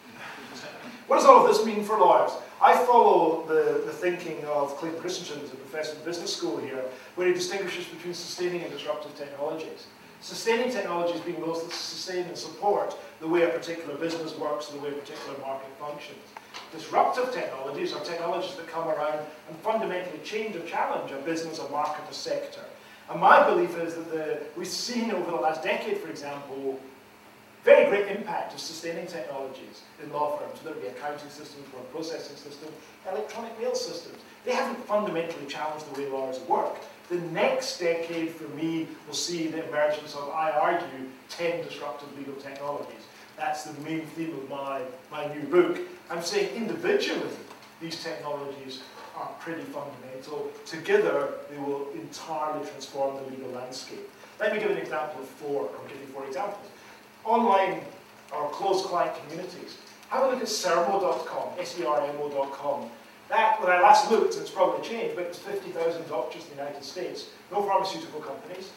B: What does all of this mean for lawyers? I follow the, the thinking of Clayton Christensen, who's a professor at the business school here, where he distinguishes between sustaining and disruptive technologies. Sustaining technologies being those that sustain and support the way a particular business works and the way a particular market functions. Disruptive technologies are technologies that come around and fundamentally change or challenge a business, a market, a sector. And my belief is that the, we've seen over the last decade, for example, very great impact of sustaining technologies in law firms, whether it be accounting systems, word processing systems, electronic mail systems. They haven't fundamentally challenged the way lawyers work. The next decade, for me, will see the emergence of, I argue, ten disruptive legal technologies. That's the main theme of my, my new book. I'm saying individually, these technologies are pretty fundamental. Together, they will entirely transform the legal landscape. Let me give an example of four. I'll give you four examples. Online or closed client communities. Have a look at Sermo dot com, S E R M O dot com. That, when I last looked, it's probably changed, but it's fifty thousand doctors in the United States. No pharmaceutical companies,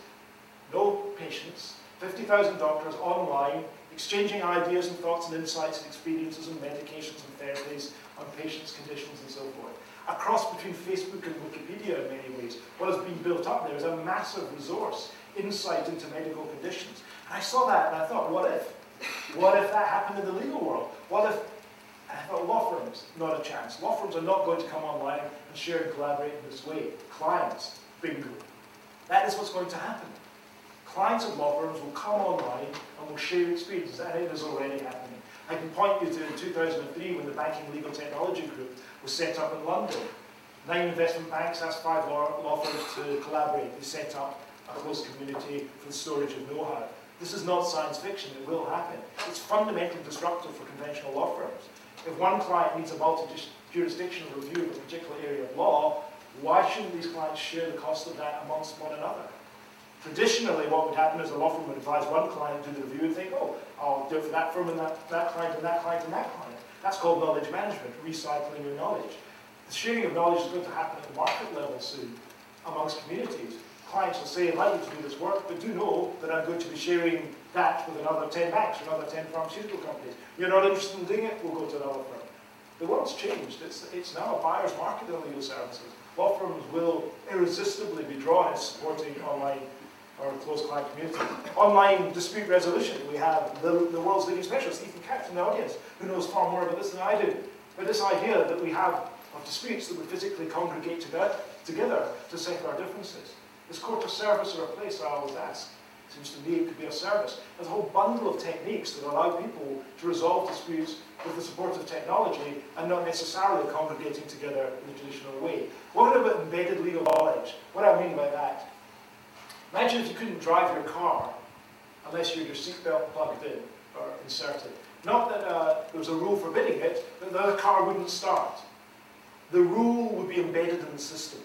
B: no patients, fifty thousand doctors online, exchanging ideas and thoughts and insights and experiences and medications and therapies on patients' conditions and so forth. A cross between Facebook and Wikipedia in many ways. What has been built up there is a massive resource, insight into medical conditions. And I saw that and I thought, what if? What if that happened in the legal world? What if, and I thought, law firms, not a chance. Law firms are not going to come online and share and collaborate in this way. Clients, bingo. That is what's going to happen. Clients of law firms will come online and will share experiences, and it is already happening. I can point you to two thousand three when the Banking Legal Technology Group was set up in London. Nine investment banks asked five law, law firms to collaborate. They set up a close community for the storage of know-how. This is not science fiction, it will happen. It's fundamentally disruptive for conventional law firms. If one client needs a multi-jurisdictional review of a particular area of law, why shouldn't these clients share the cost of that amongst one another? Traditionally, what would happen is a law firm would advise one client to do the review and think, oh, I'll do it for that firm and that, that client and that client and that client. That's called knowledge management, recycling your knowledge. The sharing of knowledge is going to happen at the market level soon amongst communities. Clients will say, I'd like you to do this work, but do know that I'm going to be sharing that with another ten banks or another ten pharmaceutical companies. You're not interested in doing it? We'll go to another firm. The world's changed. It's, it's now a buyer's market in legal services. Law firms will irresistibly be drawn to supporting online or closed client community. Online dispute resolution. We have the, the world's leading specialist, Ethan Katz, in the audience, who knows far more about this than I do. But this idea that we have of disputes that we physically congregate together, together to settle our differences. Is court a service or a place, I always ask. It seems to me it could be a service. There's a whole bundle of techniques that allow people to resolve disputes with the support of technology and not necessarily congregating together in the traditional way. What about embedded legal knowledge? What do I mean by that? Imagine if you couldn't drive your car unless you had your seatbelt plugged in or inserted. Not that uh, there was a rule forbidding it, but the car wouldn't start. The rule would be embedded in the system.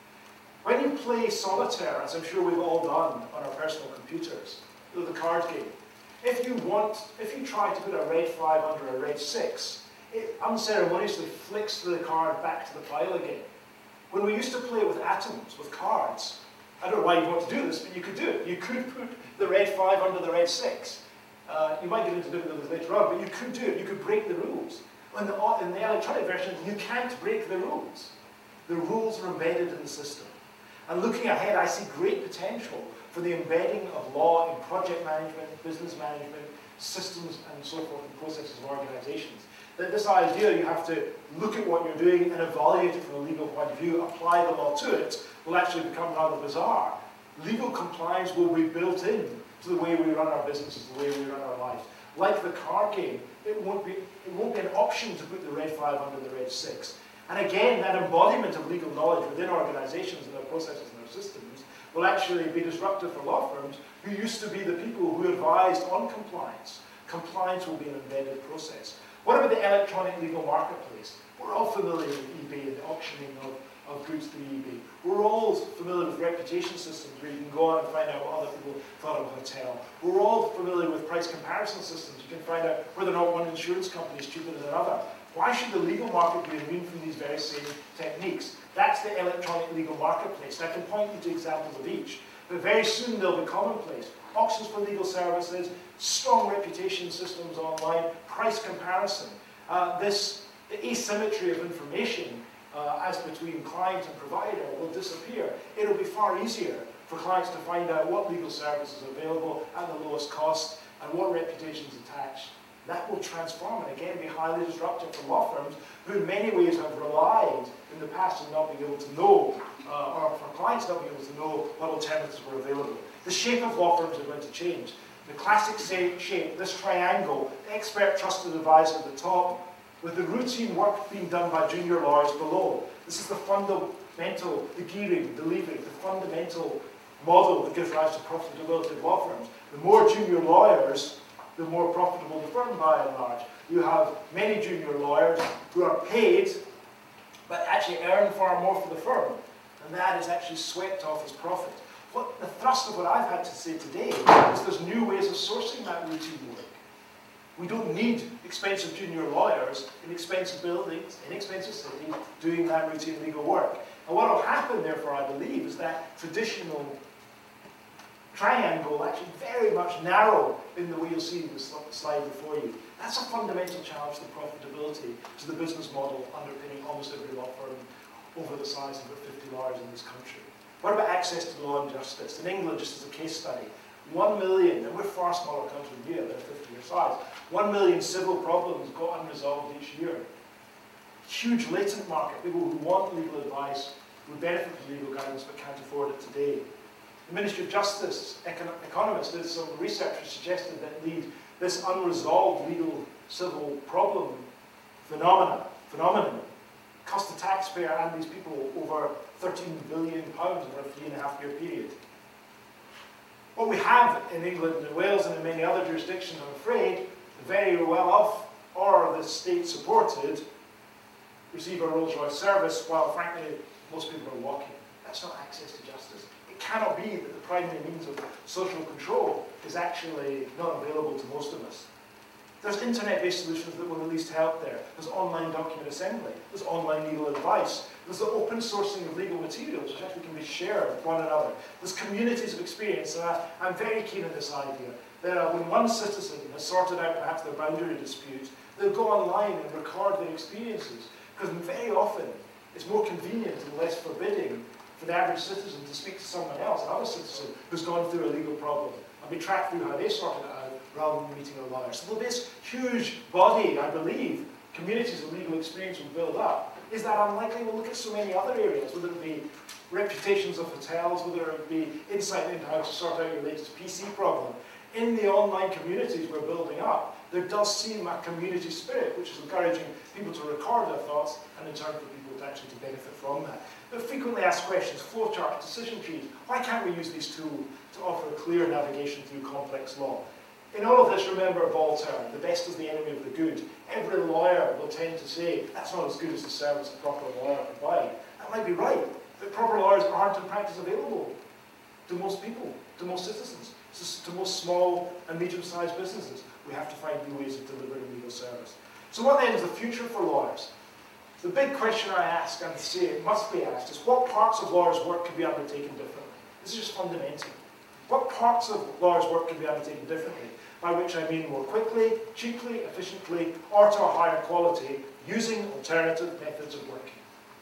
B: When you play solitaire, as I'm sure we've all done on our personal computers, the card game, if you want, if you try to put a red five under a red six, it unceremoniously flicks the card back to the pile again. When we used to play with atoms, with cards, I don't know why you want to do this, but you could do it. You could put the red five under the red six. Uh, you might get into difficulties later on, but you could do it. You could break the rules. In the, in the electronic version, you can't break the rules. The rules are embedded in the system. And looking ahead, I see great potential for the embedding of law in project management, business management, systems, and so forth, and processes of organizations. That this idea you have to look at what you're doing and evaluate it from a legal point of view, apply the law to it, will actually become rather bizarre. Legal compliance will be built in to the way we run our businesses, the way we run our lives. Like the card game, it won't be, it won't be an option to put the red five under the red six. And again, that embodiment of legal knowledge within organizations and their processes and their systems will actually be disruptive for law firms who used to be the people who advised on compliance. Compliance will be an embedded process. What about the electronic legal marketplace? We're all familiar with eBay and the auctioning of, of of goods to the E B. We're all familiar with reputation systems where you can go on and find out what other people thought of a hotel. We're all familiar with price comparison systems. You can find out whether or not one insurance company is cheaper than another. Why should the legal market be immune from these very same techniques? That's the electronic legal marketplace. And I can point you to examples of each. But very soon they'll be commonplace. Auctions for legal services, strong reputation systems online, price comparison. Uh, this the asymmetry of information uh, as between client and provider will disappear. It'll be far easier for clients to find out what legal services are available at the lowest cost and what reputations attached. That will transform and again be highly disruptive for law firms who in many ways have relied in the past on not being able to know, uh, or for clients not being able to know what alternatives were available. The shape of law firms are going to change. The classic shape, this triangle, expert trusted advisor at the top, with the routine work being done by junior lawyers below. This is the fundamental, the gearing, the levering, the fundamental model that gives rise to profitability of law firms. The more junior lawyers, the more profitable the firm by and large. You have many junior lawyers who are paid, but actually earn far more for the firm. And that is actually swept off as profit. What the thrust of what I've had to say today is there's new ways of sourcing that routine work. We don't need expensive junior lawyers in expensive buildings, in expensive cities, doing that routine legal work. And what will happen, therefore, I believe, is that traditional triangle actually very much narrow in the way you'll see in the slide before you. That's a fundamental challenge to profitability, to the business model underpinning almost every law firm over the size of about fifty lawyers in this country. What about access to law and justice? In England, just as a case study, one million, and we're a far smaller country than you, about fifty your size, one million civil problems go unresolved each year. Huge latent market, people who want legal advice, would benefit from legal guidance but can't afford it today. The Ministry of Justice econ economists did some research which suggested that lead, this unresolved legal civil problem phenomena, phenomenon cost the taxpayer and these people over thirteen billion pounds over a three and a half year period. What we have in England and Wales and in many other jurisdictions, I'm afraid, the very well off or the state supported receive a Rolls-Royce service while frankly most people are walking. That's not access to justice. It cannot be that the primary means of social control is actually not available to most of us. There's internet-based solutions that will at least help there. There's online document assembly. There's online legal advice. There's the open sourcing of legal materials, which actually can be shared with one another. There's communities of experience, and I, I'm very keen on this idea. That uh, when one citizen has sorted out perhaps their boundary dispute, they'll go online and record their experiences. Because very often, it's more convenient and less forbidding for the average citizen to speak to someone else, another citizen who's gone through a legal problem, and be tracked through how they sorted it out, rather than meeting a lawyer. So there'll be this huge body, I believe, communities of legal experience will build up. Is that unlikely? We'll look at so many other areas, whether it be reputations of hotels, whether it be insight into how to sort out your latest P C problem. In the online communities we're building up, there does seem a community spirit, which is encouraging people to record their thoughts and in turn for people to actually to benefit from that. But frequently asked questions, flowchart, decision trees, why can't we use these tools to offer clear navigation through complex law? In all of this, remember Voltaire, the best is the enemy of the good. Every lawyer will tend to say, that's not as good as the service a proper lawyer provide. That might be right, but proper lawyers aren't in practice available to most people, to most citizens, to most small and medium-sized businesses. We have to find new ways of delivering legal service. So what then is the future for lawyers? The big question I ask, and say it must be asked, is what parts of lawyers' work can be undertaken differently? This is just fundamental. What parts of lawyers' work can be undertaken differently? By which I mean more quickly, cheaply, efficiently, or to a higher quality, using alternative methods of working.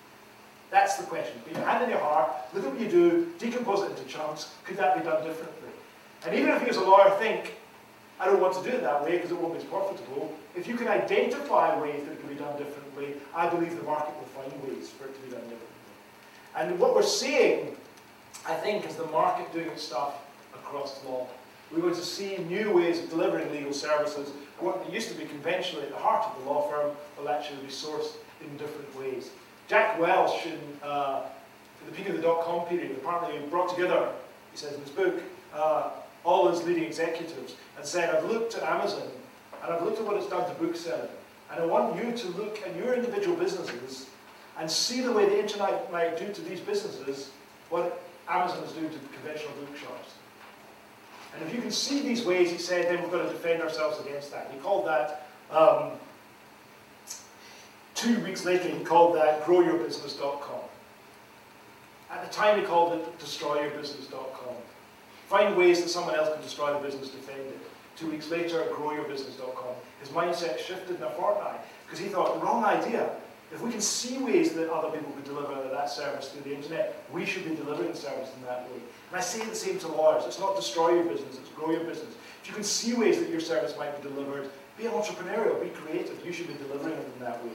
B: That's the question. Put your hand in your heart, look at what you do, decompose it into chunks. Could that be done differently? And even if you as a lawyer think, I don't want to do it that way because it won't be as profitable, if you can identify ways that it can be done differently, I believe the market will find ways for it to be done differently. And what we're seeing, I think, is the market doing its stuff across law. We're going to see new ways of delivering legal services. What used to be conventionally at the heart of the law firm will actually be sourced in different ways. Jack Welch, in uh, the peak of the dot-com period, apparently brought together, he says in his book, uh, all his leading executives and said, I've looked at Amazon and I've looked at what it's done to book selling. And I want you to look at your individual businesses and see the way the internet might do to these businesses what Amazon is doing to conventional bookshops. And if you can see these ways, he said, then we've got to defend ourselves against that. He called that, um, two weeks later, he called that grow your business dot com. At the time, he called it destroy your business dot com. Find ways that someone else can destroy the business, defend it. Two weeks later, grow your business dot com. His mindset shifted in a fortnight, because he thought, the wrong idea. If we can see ways that other people could deliver that service through the internet, we should be delivering service in that way. And I say the same to lawyers. It's not destroy your business, it's grow your business. If you can see ways that your service might be delivered, be entrepreneurial, be creative. You should be delivering it in that way.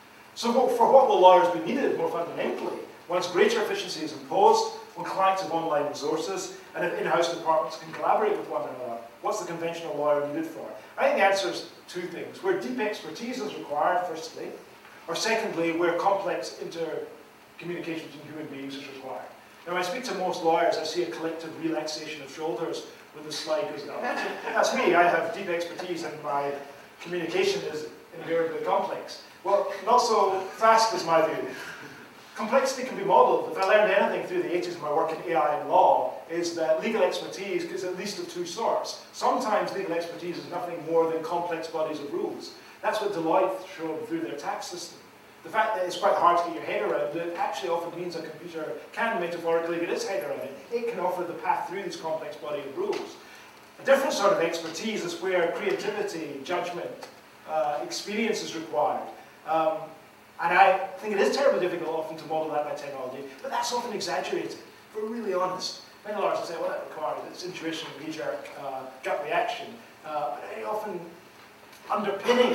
B: So for what will lawyers be needed more fundamentally? Once greater efficiency is imposed, when clients have online resources, and if in-house departments can collaborate with one another, what's the conventional lawyer needed for? I think the answer is two things. Where deep expertise is required, firstly, or secondly, where complex intercommunication between human beings is required. Now, when I speak to most lawyers, I see a collective relaxation of shoulders when the slide goes down. That's me. I have deep expertise, and my communication is invariably complex. Well, not so fast is my view. Complexity can be modelled. If I learned anything through the eighties of my work in A I and law, is that legal expertise is at least of two sorts. Sometimes legal expertise is nothing more than complex bodies of rules. That's what Deloitte showed through their tax system. The fact that it's quite hard to get your head around it actually often means a computer can metaphorically get its head around it. It can offer the path through this complex body of rules. A different sort of expertise is where creativity, judgment, uh, experience is required. Um, and I think it is terribly difficult often to model that by technology, but that's often exaggerated, if we're really honest. Many lawyers will say, well, that requires it's intuition, knee-jerk, uh, gut reaction. Uh, but very often, underpinning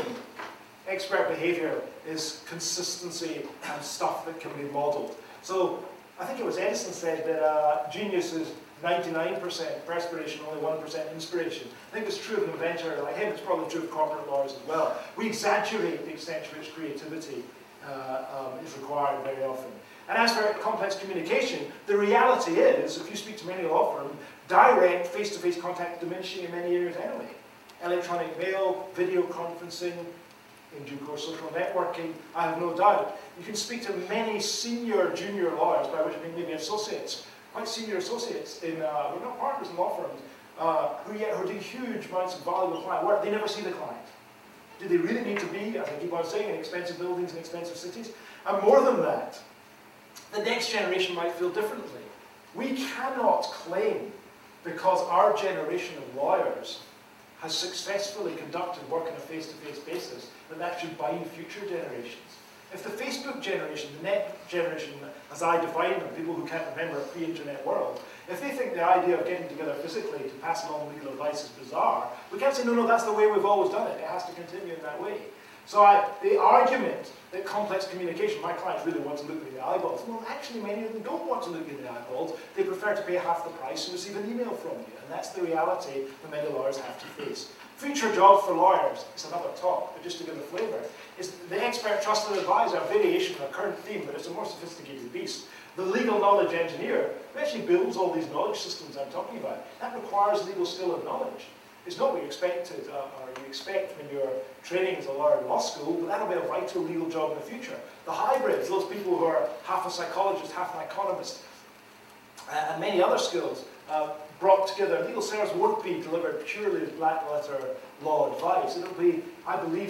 B: expert behavior is consistency and stuff that can be modeled. So I think it was Edison said that uh, genius is ninety-nine percent perspiration, only one percent inspiration. I think it's true of an inventor like him. It's probably true of corporate lawyers as well. We exaggerate the extent to which creativity uh, um, is required very often. And as for complex communication, the reality is, if you speak to many law firms, direct face-to-face contact is diminishing in many areas anyway. Electronic mail, video conferencing, in due course social networking, I have no doubt. You can speak to many senior junior lawyers, by which I mean maybe associates, quite senior associates in, uh, who are not partners in law firms, uh, who yet who are doing huge amounts of valuable client work. They never see the client. Do they really need to be, as I keep on saying, in expensive buildings and expensive cities? And more than that, the next generation might feel differently. We cannot claim, because our generation of lawyers has successfully conducted work on a face-to-face basis, that that should bind future generations. If the Facebook generation, the net generation, as I define them, people who can't remember a pre-internet world, if they think the idea of getting together physically to pass along legal advice is bizarre, we can't say, no, no, that's the way we've always done it. It has to continue in that way. So I, the argument that complex communication, my clients really want to look me in the eyeballs. Well, actually, many of them don't want to look you in the eyeballs. They prefer to pay half the price and receive an email from you. And that's the reality that many lawyers have to face. Future jobs for lawyers, it's another talk, but just to give a flavour, is the expert trusted advisor, a variation of a current theme, but it's a more sophisticated beast. The legal knowledge engineer, who actually builds all these knowledge systems I'm talking about, that requires legal skill and knowledge. It's not what you expected, uh, or you expect when you're training as a lawyer in law school, but that'll be a vital legal job in the future. The hybrids, those people who are half a psychologist, half an economist, uh, and many other skills, uh, brought together. Legal service won't be delivered purely as black letter law advice. It'll be, I believe,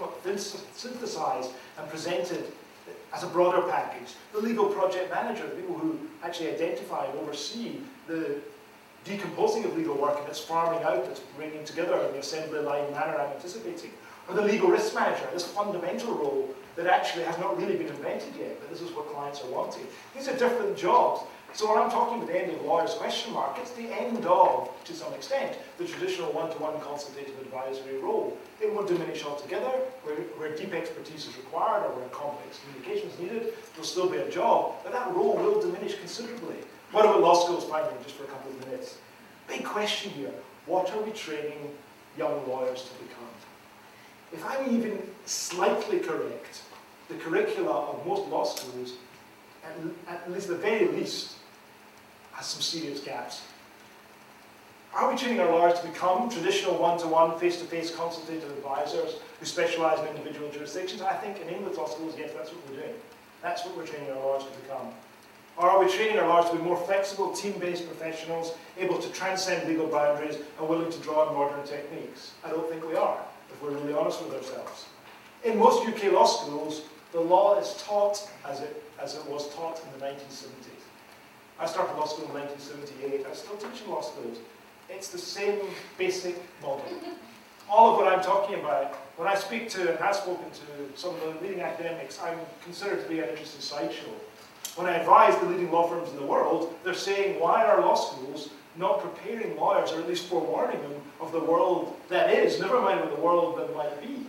B: synthesized and presented as a broader package. The legal project manager, the people who actually identify and oversee the decomposing of legal work and its farming out, its bringing together in the assembly line manner I'm anticipating. Or the legal risk manager, this fundamental role that actually has not really been invented yet, but this is what clients are wanting. These are different jobs. So when I'm talking about the end of lawyers question mark, it's the end of, to some extent, the traditional one-to-one consultative advisory role. It won't diminish altogether. Where, where deep expertise is required or where complex communication is needed, there'll still be a job, but that role will diminish considerably. What about law schools, finally, just for a couple of minutes? Big question here. What are we training young lawyers to become? If I'm even slightly correct, the curricula of most law schools, at, at least the very least, has some serious gaps. Are we training our lawyers to become traditional one-to-one, face-to-face consultative advisors who specialise in individual jurisdictions? I think in English law schools, yes, that's what we're doing. That's what we're training our lawyers to become. Or are we training our lawyers to be more flexible, team-based professionals, able to transcend legal boundaries and willing to draw on modern techniques? I don't think we are, if we're really honest with ourselves. In most U K law schools, the law is taught as it, as it was taught in the nineteen seventies. I started law school in nineteen seventy-eight. I still teach in law schools. It's the same basic model. All of what I'm talking about, when I speak to and have spoken to some of the leading academics, I'm considered to be an interesting sideshow. When I advise the leading law firms in the world, they're saying, why are law schools not preparing lawyers, or at least forewarning them of the world that is, never mind what the world that might be.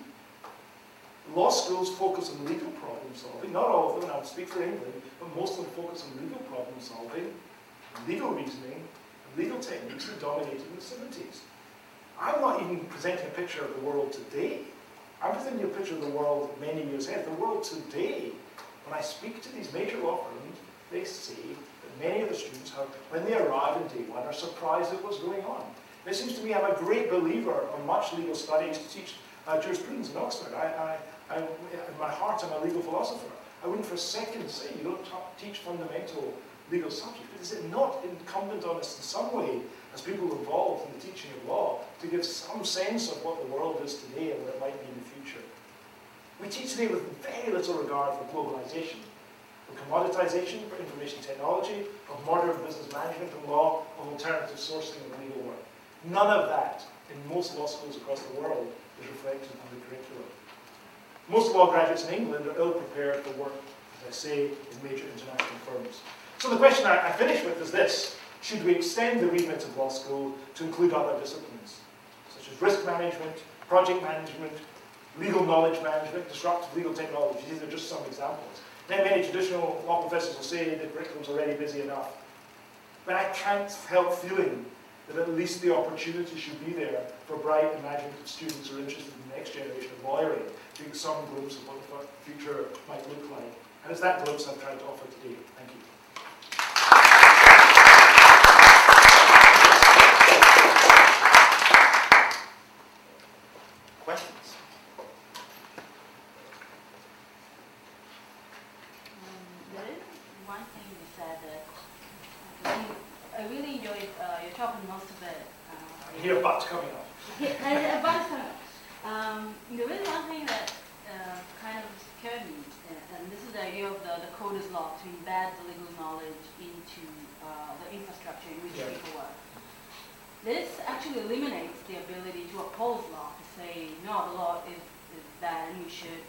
B: Law schools focus on legal problem solving, not all of them, and I speak for England, but most of them focus on legal problem solving, legal reasoning, and legal techniques that dominated in the seventies. I'm not even presenting a picture of the world today. I'm presenting you a picture of the world many years ahead. The world today, when I speak to these major law firms, they say that many of the students, have, when they arrive in day one, are surprised at what's going on. It seems to me I'm a great believer of much legal study. I used to teach uh, jurisprudence in Oxford. I, I, I, in my heart, I'm a legal philosopher. I wouldn't for a second say you don't teach fundamental legal subjects, but is it not incumbent on us in some way, as people involved in the teaching of law, to give some sense of what the world is today and what it might be in the future? We teach today with very little regard for globalization, for commoditization, for information technology, of modern business management and law, of alternative sourcing of legal work. None of that in most law schools across the world is reflected in the curriculum. Most law graduates in England are ill-prepared for work, as I say, in major international firms. So the question I, I finish with is this: should we extend the remit of law school to include other disciplines, such as risk management, project management, legal knowledge management, disruptive legal technology? These are just some examples. Then many traditional law professors will say the curriculum's already busy enough. But I can't help feeling that at least the opportunity should be there for bright, imaginative students who are interested in the next generation of lawyering, to get some glimpse of what the future might look like. And it's that glimpse I've tried to offer today. Thank you.
C: Questions?
D: Um, there is one thing you said that I, think I really enjoyed uh, your talk, and most of it. Uh,
B: Here, but coming up.
D: Yeah, about coming up. Um, there is one thing that uh, kind of scared me, uh, and this is the idea of the, the coder's law, to embed the legal knowledge into uh, the infrastructure in which
B: Yeah.
D: people work. This actually eliminates the ability to oppose law, to say, no, the law is, is bad and we should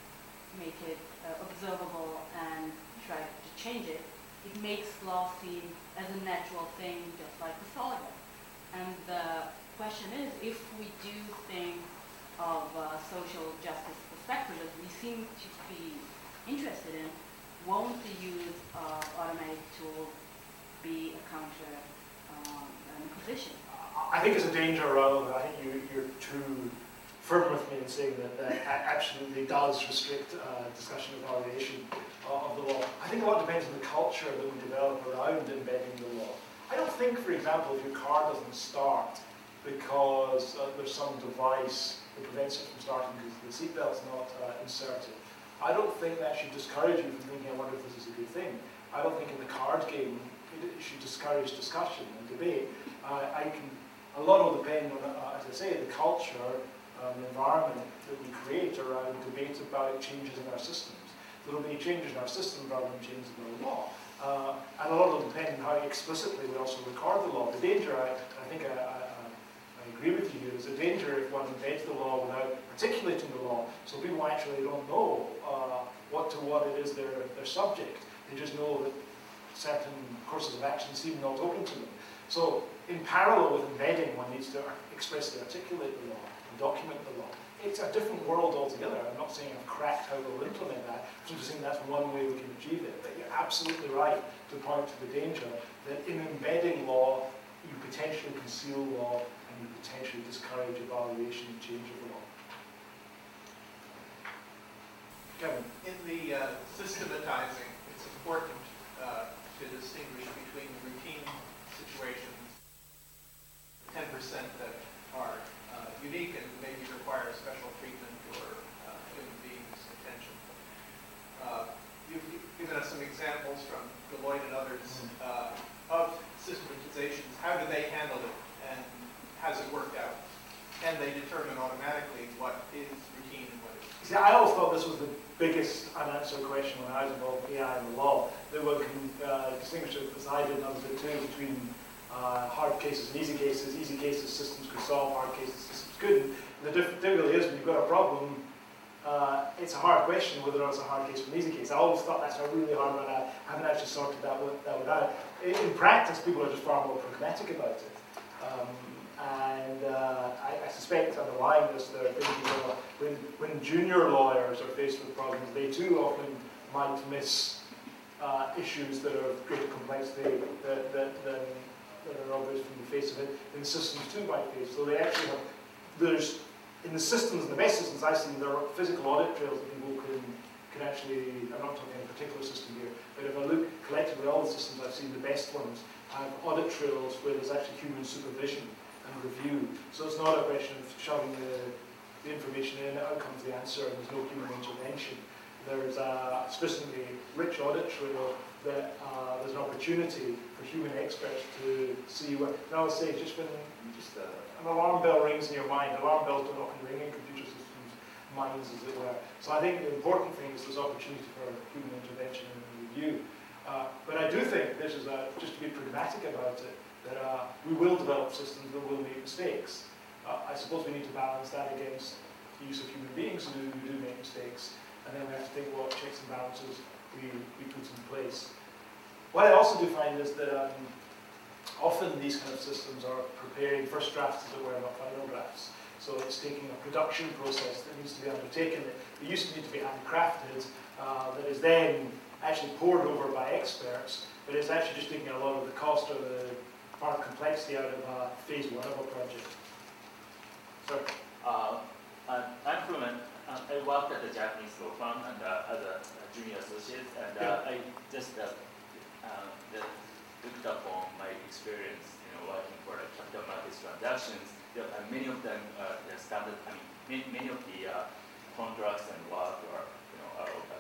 D: make it uh, observable and try to change it. It makes law seem as a natural thing, just like the solid one. And the question is, if we do think of a social justice perspective, as we seem to be interested in, won't the use of automatic tools be a counter um, position?
B: I think it's a danger, rather than I think you, you're too firm with me in saying that that absolutely does restrict uh, discussion and evaluation uh, of the law. I think a lot depends on the culture that we develop around embedding the law. I don't think, for example, if your car doesn't start because uh, there's some device that prevents it from starting because the seatbelt's not uh, inserted, I don't think that should discourage you from thinking, I wonder if this is a good thing. I don't think in the card game it should discourage discussion and debate. Uh, I can, a lot will depend on, uh, as I say, the culture, um, the environment that we create around debate about changes in our systems. There will be changes in our system rather than changes in our law. Uh, and a lot will depend on how explicitly we also record the law. The danger, I, I think I, I, I agree with you, is a danger if one embeds the law without articulating the law, so people actually don't know uh, what to what it is they're, they're subject. They just know that certain courses of action seem not open to them. So in parallel with embedding, one needs to expressly articulate the law and document the law. It's a different world altogether. I'm not saying I've cracked how we'll implement that. I'm just saying that's one way we can achieve it. But you're absolutely right to point to the danger that in embedding law, you potentially conceal law and you potentially discourage evaluation and change of the law. Kevin?
E: In the uh, systematizing, it's important uh, to distinguish between routine situations, ten percent that are uh, unique and maybe require special treatment or uh, human beings' attention. Uh, you've examples from Deloitte and others uh, of systematizations. How do they handle it, and has it worked out? Can they determine automatically what is routine and what isn't?
B: See, I always thought this was the biggest unanswered question when I was involved in A I and the law. That one can uh, distinguish it, as I did, and others did too, between uh, hard cases and easy cases. Easy cases, systems could solve; hard cases, systems couldn't. And the difficulty is when you've got a problem, uh, it's a hard question whether or not it's a hard case or an easy case. I always thought that's a really hard one. I haven't actually sorted that one, that one out. In, in practice, people are just far more pragmatic about it. Um, And uh, I, I suspect underlying this, there are thinking, well, when, when junior lawyers are faced with problems, they too often might miss uh, issues that are of greater complexity that, that, that, that are obvious from the face of it, and the systems too might face. So they actually have, there's, in the systems, the best systems I've seen, there are physical audit trails that people can, can actually, I'm not talking a particular system here, but if I look collectively, all the systems I've seen, the best ones have audit trails where there's actually human supervision and review. So it's not a question of shoving the, the information in, out comes the answer, and there's no human intervention. There's a sufficiently rich audit trail that uh, there's an opportunity for human experts to see what, and I would say just when just uh, an alarm bell rings in your mind, alarm bells don't often ring in computer systems' minds, as it were. So I think the important thing is there's opportunity for human intervention and review. Uh, but I do think this is a, just to be pragmatic about it, that uh, we will develop systems that will make mistakes. Uh, I suppose we need to balance that against the use of human beings who do, who do make mistakes, and then we have to think what checks and balances we, we put in place. What I also do find is that um, often these kind of systems are preparing first drafts, as it were, not final drafts. So it's taking a production process that needs to be undertaken, that used to need to be handcrafted, uh, that is then actually poured over by experts, but it's actually just taking a lot of the cost or the part of complexity out of uh, phase one of a project.
C: So, uh, I'm from an, uh, I worked at a Japanese law firm and uh, as a, a junior associate, and uh, I just uh, uh, looked up on my experience, you know, working for like capital markets transactions. There are many of them, uh, they're standard. I mean, many, many of the uh, contracts and work are, you know, are, uh,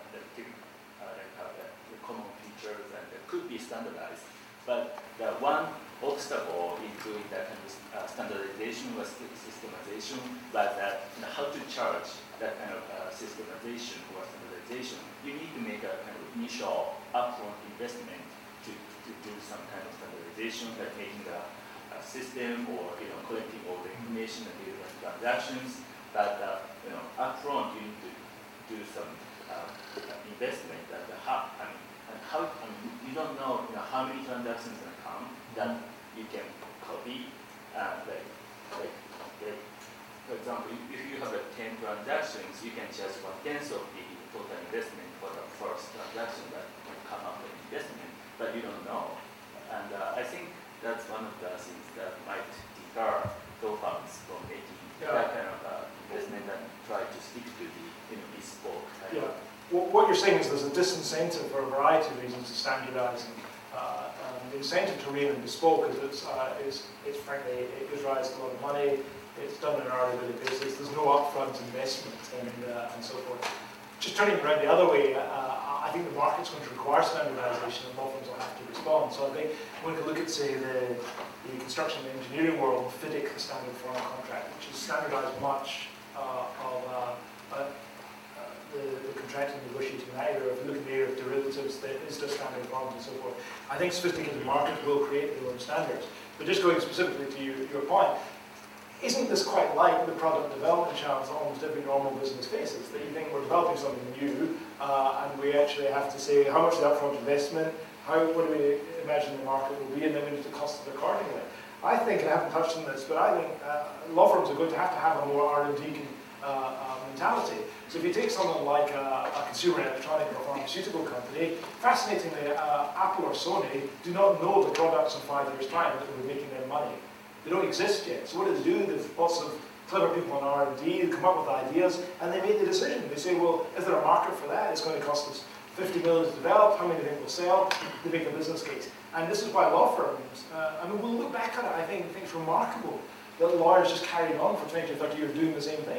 C: uh, like have uh, the common features and they could be standardized. But the one obstacle in doing that kind of uh, standardization was systematization, but that, you know, how to charge that kind of uh, systematization or standardization, you need to make a kind of initial upfront investment to, to do some kind of standardization, like making the uh, system or, you know, collecting all the information and data transactions. But uh, you know, upfront you need to do some uh, investment. That the how, I mean, and how I mean, you don't know, you know how many transactions gonna come that you can copy. Uh, like, like, like, for example, if you have a ten transactions, you can charge one tenth of the total investment for the first transaction that can come up with investment, but you don't know. And uh, I think that's one of the things that might deter law firms from making yeah. that kind of uh, investment and try to stick to the, you know, bespoke.
B: Yeah. Well, what you're saying is there's a disincentive for a variety of reasons to standardizing. Uh, um, the incentive to remain bespoke is it's, uh, is, it's frankly, it gives rise to a lot of money. It's done on an hourly basis. There's no upfront investment and, uh, and so forth. Just turning around the other way, uh, I think the market's going to require standardization and law firms will have to respond. So I think one could look at, say, the, the construction and engineering world, FIDIC, the standard foreign contract, which has standardized much uh, of uh, uh, the, the contracting and negotiating in that area. If you look at the area of derivatives, there is the standard forms and so forth. I think sophisticated markets will create their own standards. But just going specifically to your, your point, isn't this quite like the product development challenge that almost every normal business faces? That you think we're developing something new, uh, and we actually have to say how much is the upfront investment, how, what do we imagine the market will be, and then we need to cost it accordingly. I think, and I haven't touched on this, but I think uh, law firms are going to have to have a more R and D uh, uh, mentality. So if you take someone like a, a consumer electronic or pharmaceutical company, fascinatingly, uh, Apple or Sony do not know the products in five years' time that will be making them money. They don't exist yet. So what do they do? There's lots of clever people in R and D who come up with ideas, and they make the decision. They say, well, is there a market for that? It's going to cost us fifty million to develop. How many do you think will sell? They make a business case. And this is why law firms, uh, I mean, we'll look back at it, I think, and think it's remarkable that lawyers just carried on for twenty or thirty years doing the same thing.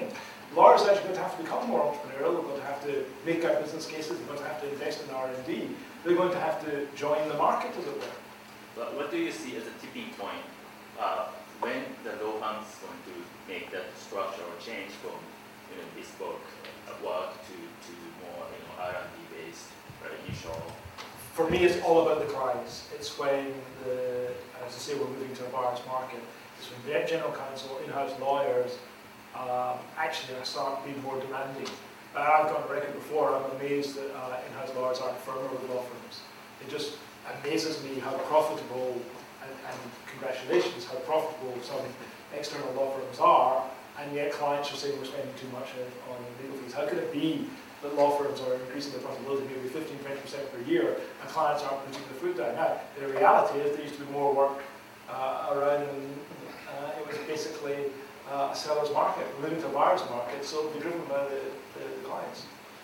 B: lawyers are actually going to have to become more entrepreneurial, they're going to have to make out business cases, they're going to have to invest in R and D, they're going to have to join the market, as it were.
C: But what do you see as a tipping point uh, when the law firm is going to make that structural change from you know, bespoke work to, to more you know, R and D based or initial?
B: For me, it's all about the clients. It's when, the, as I say, we're moving to a buyer's market. It's when the general counsel, in-house lawyers, um, actually start being more demanding. Uh, I've got a record before, I'm amazed that uh, in-house lawyers aren't firmer with law firms. It just amazes me how profitable, and, and congratulations, how profitable some external law firms are, and yet clients are saying we're spending too much on legal fees. How could it be that law firms are increasing their profitability maybe fifteen to twenty percent per year, and clients aren't putting their foot down? Now, the reality is there used to be more work uh, around, and uh, it was basically uh, a seller's market. We're moving to a buyer's market, so it'll be driven by the, the, the clients.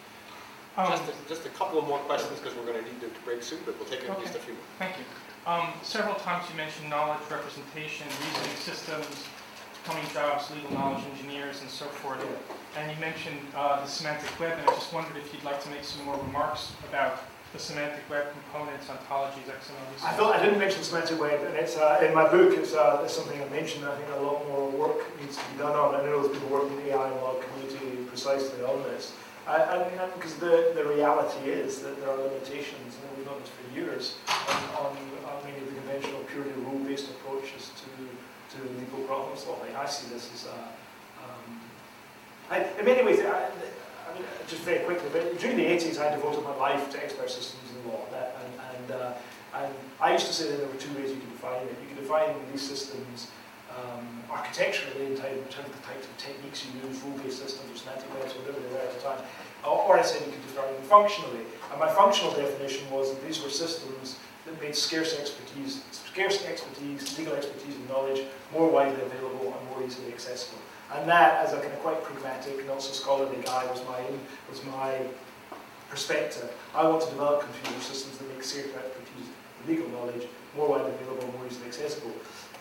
F: Um, just, a, just a couple of more questions because we're going to need to break soon, but we'll take at
G: okay.
F: least a few more.
G: Thank you. Um, several times you mentioned knowledge representation, reasoning systems, becoming jobs, legal knowledge engineers, and so forth. And you mentioned uh, the semantic web, and I just wondered if you'd like to make some more remarks about the semantic web components, ontologies, X M L.
B: I thought I didn't mention semantic web, and it's uh, in my book. It's, uh, it's something I mentioned. I think a lot more work needs to be done on. I know there's people working in the A I and law community precisely on this. Because the, the reality is that there are limitations, and we've known this for years, on, on, on many of the conventional purely rule-based approaches to, to legal problem solving. I see this as, uh, um, I, in many ways, I, I mean, just very quickly, but during the eighties I devoted my life to expert systems in law, that, and, and, uh, and I used to say that there were two ways you could define it. You could define these systems Um, architecturally in terms of the types of techniques you use, rule-based systems or semantic webs, whatever they were at the time, or, or I said you could define them functionally. And my functional definition was that these were systems that made scarce expertise, scarce expertise, legal expertise and knowledge more widely available and more easily accessible. And that, as a kind of quite pragmatic, not so scholarly guy, was my was my perspective. I want to develop computer systems that make scarce expertise, legal knowledge more widely available and more easily accessible.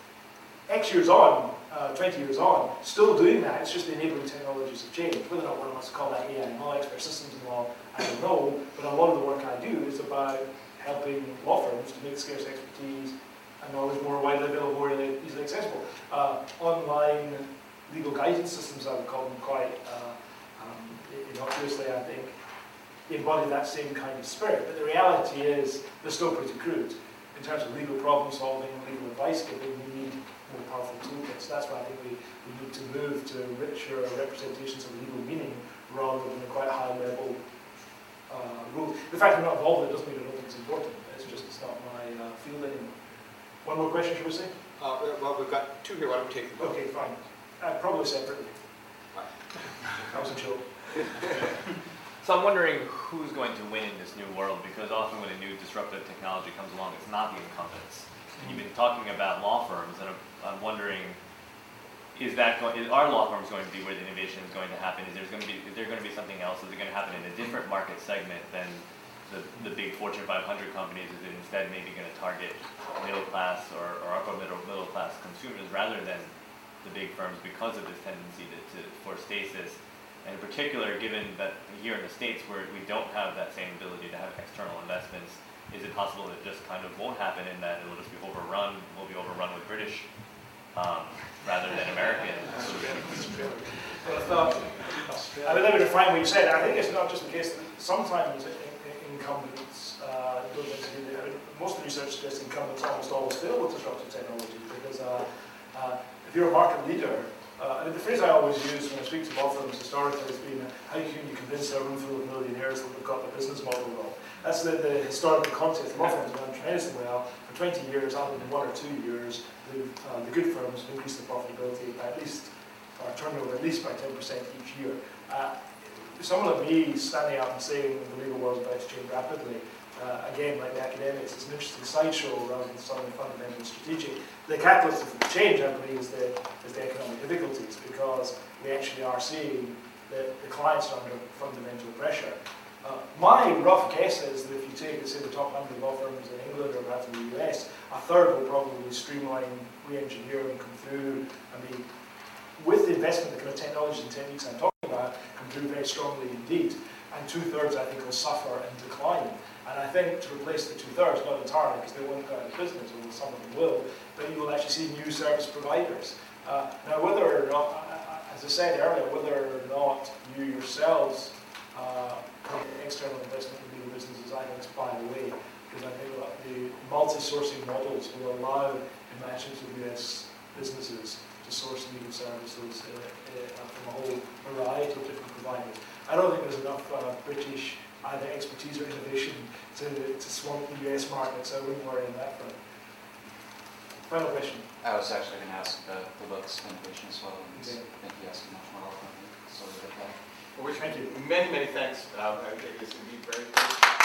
B: X years on, uh, twenty years on, still doing that, it's just the enabling technologies have changed. Whether or not one wants to call that A I and law, expert systems in law, I don't know, but a lot of the work I do is about helping law firms to make scarce expertise and knowledge more widely available, more easily accessible. Uh, online legal guidance systems, I would call them quite uh, um, innocuously, I think, embody that same kind of spirit. But the reality is, they're still pretty crude. In terms of legal problem solving, legal advice giving, we need more powerful toolkits. That's why I think we, we need to move to richer representations of legal meaning rather than a quite high level uh, rule. The fact I'm not involved in it doesn't mean I don't think it's important. It's just it's not my uh, field anymore. One more question, should we say?
F: Uh, well, we've got two here. Why don't we take them both?
B: Okay, fine. Uh, probably separately. That was a joke.
H: So I'm wondering who's going to win in this new world, because often when a new disruptive technology comes along, it's not the incumbents. And you've been talking about law firms, and I'm, I'm wondering, is that going, is our law firms going to be where the innovation is going to happen? Is there going to be, is there going to be something else? Is it going to happen in a different market segment than the, the big Fortune five hundred companies? Is it instead maybe going to target middle class or, or upper middle middle class consumers rather than the big firms because of this tendency to, to for stasis? And in particular, given that here in the States where we don't have that same ability to have external investments, is it possible that it just kind of won't happen in that it will just be overrun, we'll be overrun with British um, rather than American solutions?
B: Well, I mean, let me define what you said. I think it's not just the case that sometimes incumbents uh, don't execute. I mean, most of the research suggests incumbents almost always fail with disruptive technology because uh, uh, if you're a market leader, Uh, I mean, the phrase I always use when I speak to law firms historically has been, how can you convince a room full of millionaires that they've got their business model wrong? That's the, the historical context. Law firms have done tremendously well. For twenty years, other than one or two years, the, uh, the good firms have increased their profitability by at least, or turnover at least by ten percent each year. Uh, someone like me standing up and saying the legal world is about to change rapidly, Uh, again, like the academics, it's an interesting sideshow rather than something fundamental strategic. The catalyst of the change, I believe, is the, is the economic difficulties, because we actually are seeing that the clients are under fundamental pressure. Uh, my rough guess is that if you take, say, the top one hundred law firms in England or perhaps in the U S, a third will probably streamline, re-engineer and come through. I mean, with the investment, the kind of technologies and techniques I'm talking about, uh, can prove very strongly indeed. And two-thirds, I think, will suffer and decline. And I think to replace the two-thirds, not entirely, because they won't go out of business, or some of them will, but you will actually see new service providers. Uh, now, whether or not, as I said earlier, whether or not you yourselves uh, put external investment into the businesses, I think it's by the way, because I think that the multi-sourcing models will allow imaginative U S businesses to source legal services uh, uh, from a whole variety of different providers. I don't think there's enough uh, British either expertise or innovation to, to swamp the U S market, so I wouldn't worry on that front. Final question.
I: I was actually going to ask the, the books innovation as well, and
B: Okay.
I: I think you asked much more often, so we'll get that.
F: Well, we
B: Thank you.
F: Many, many thanks. Um, I think it's indeed very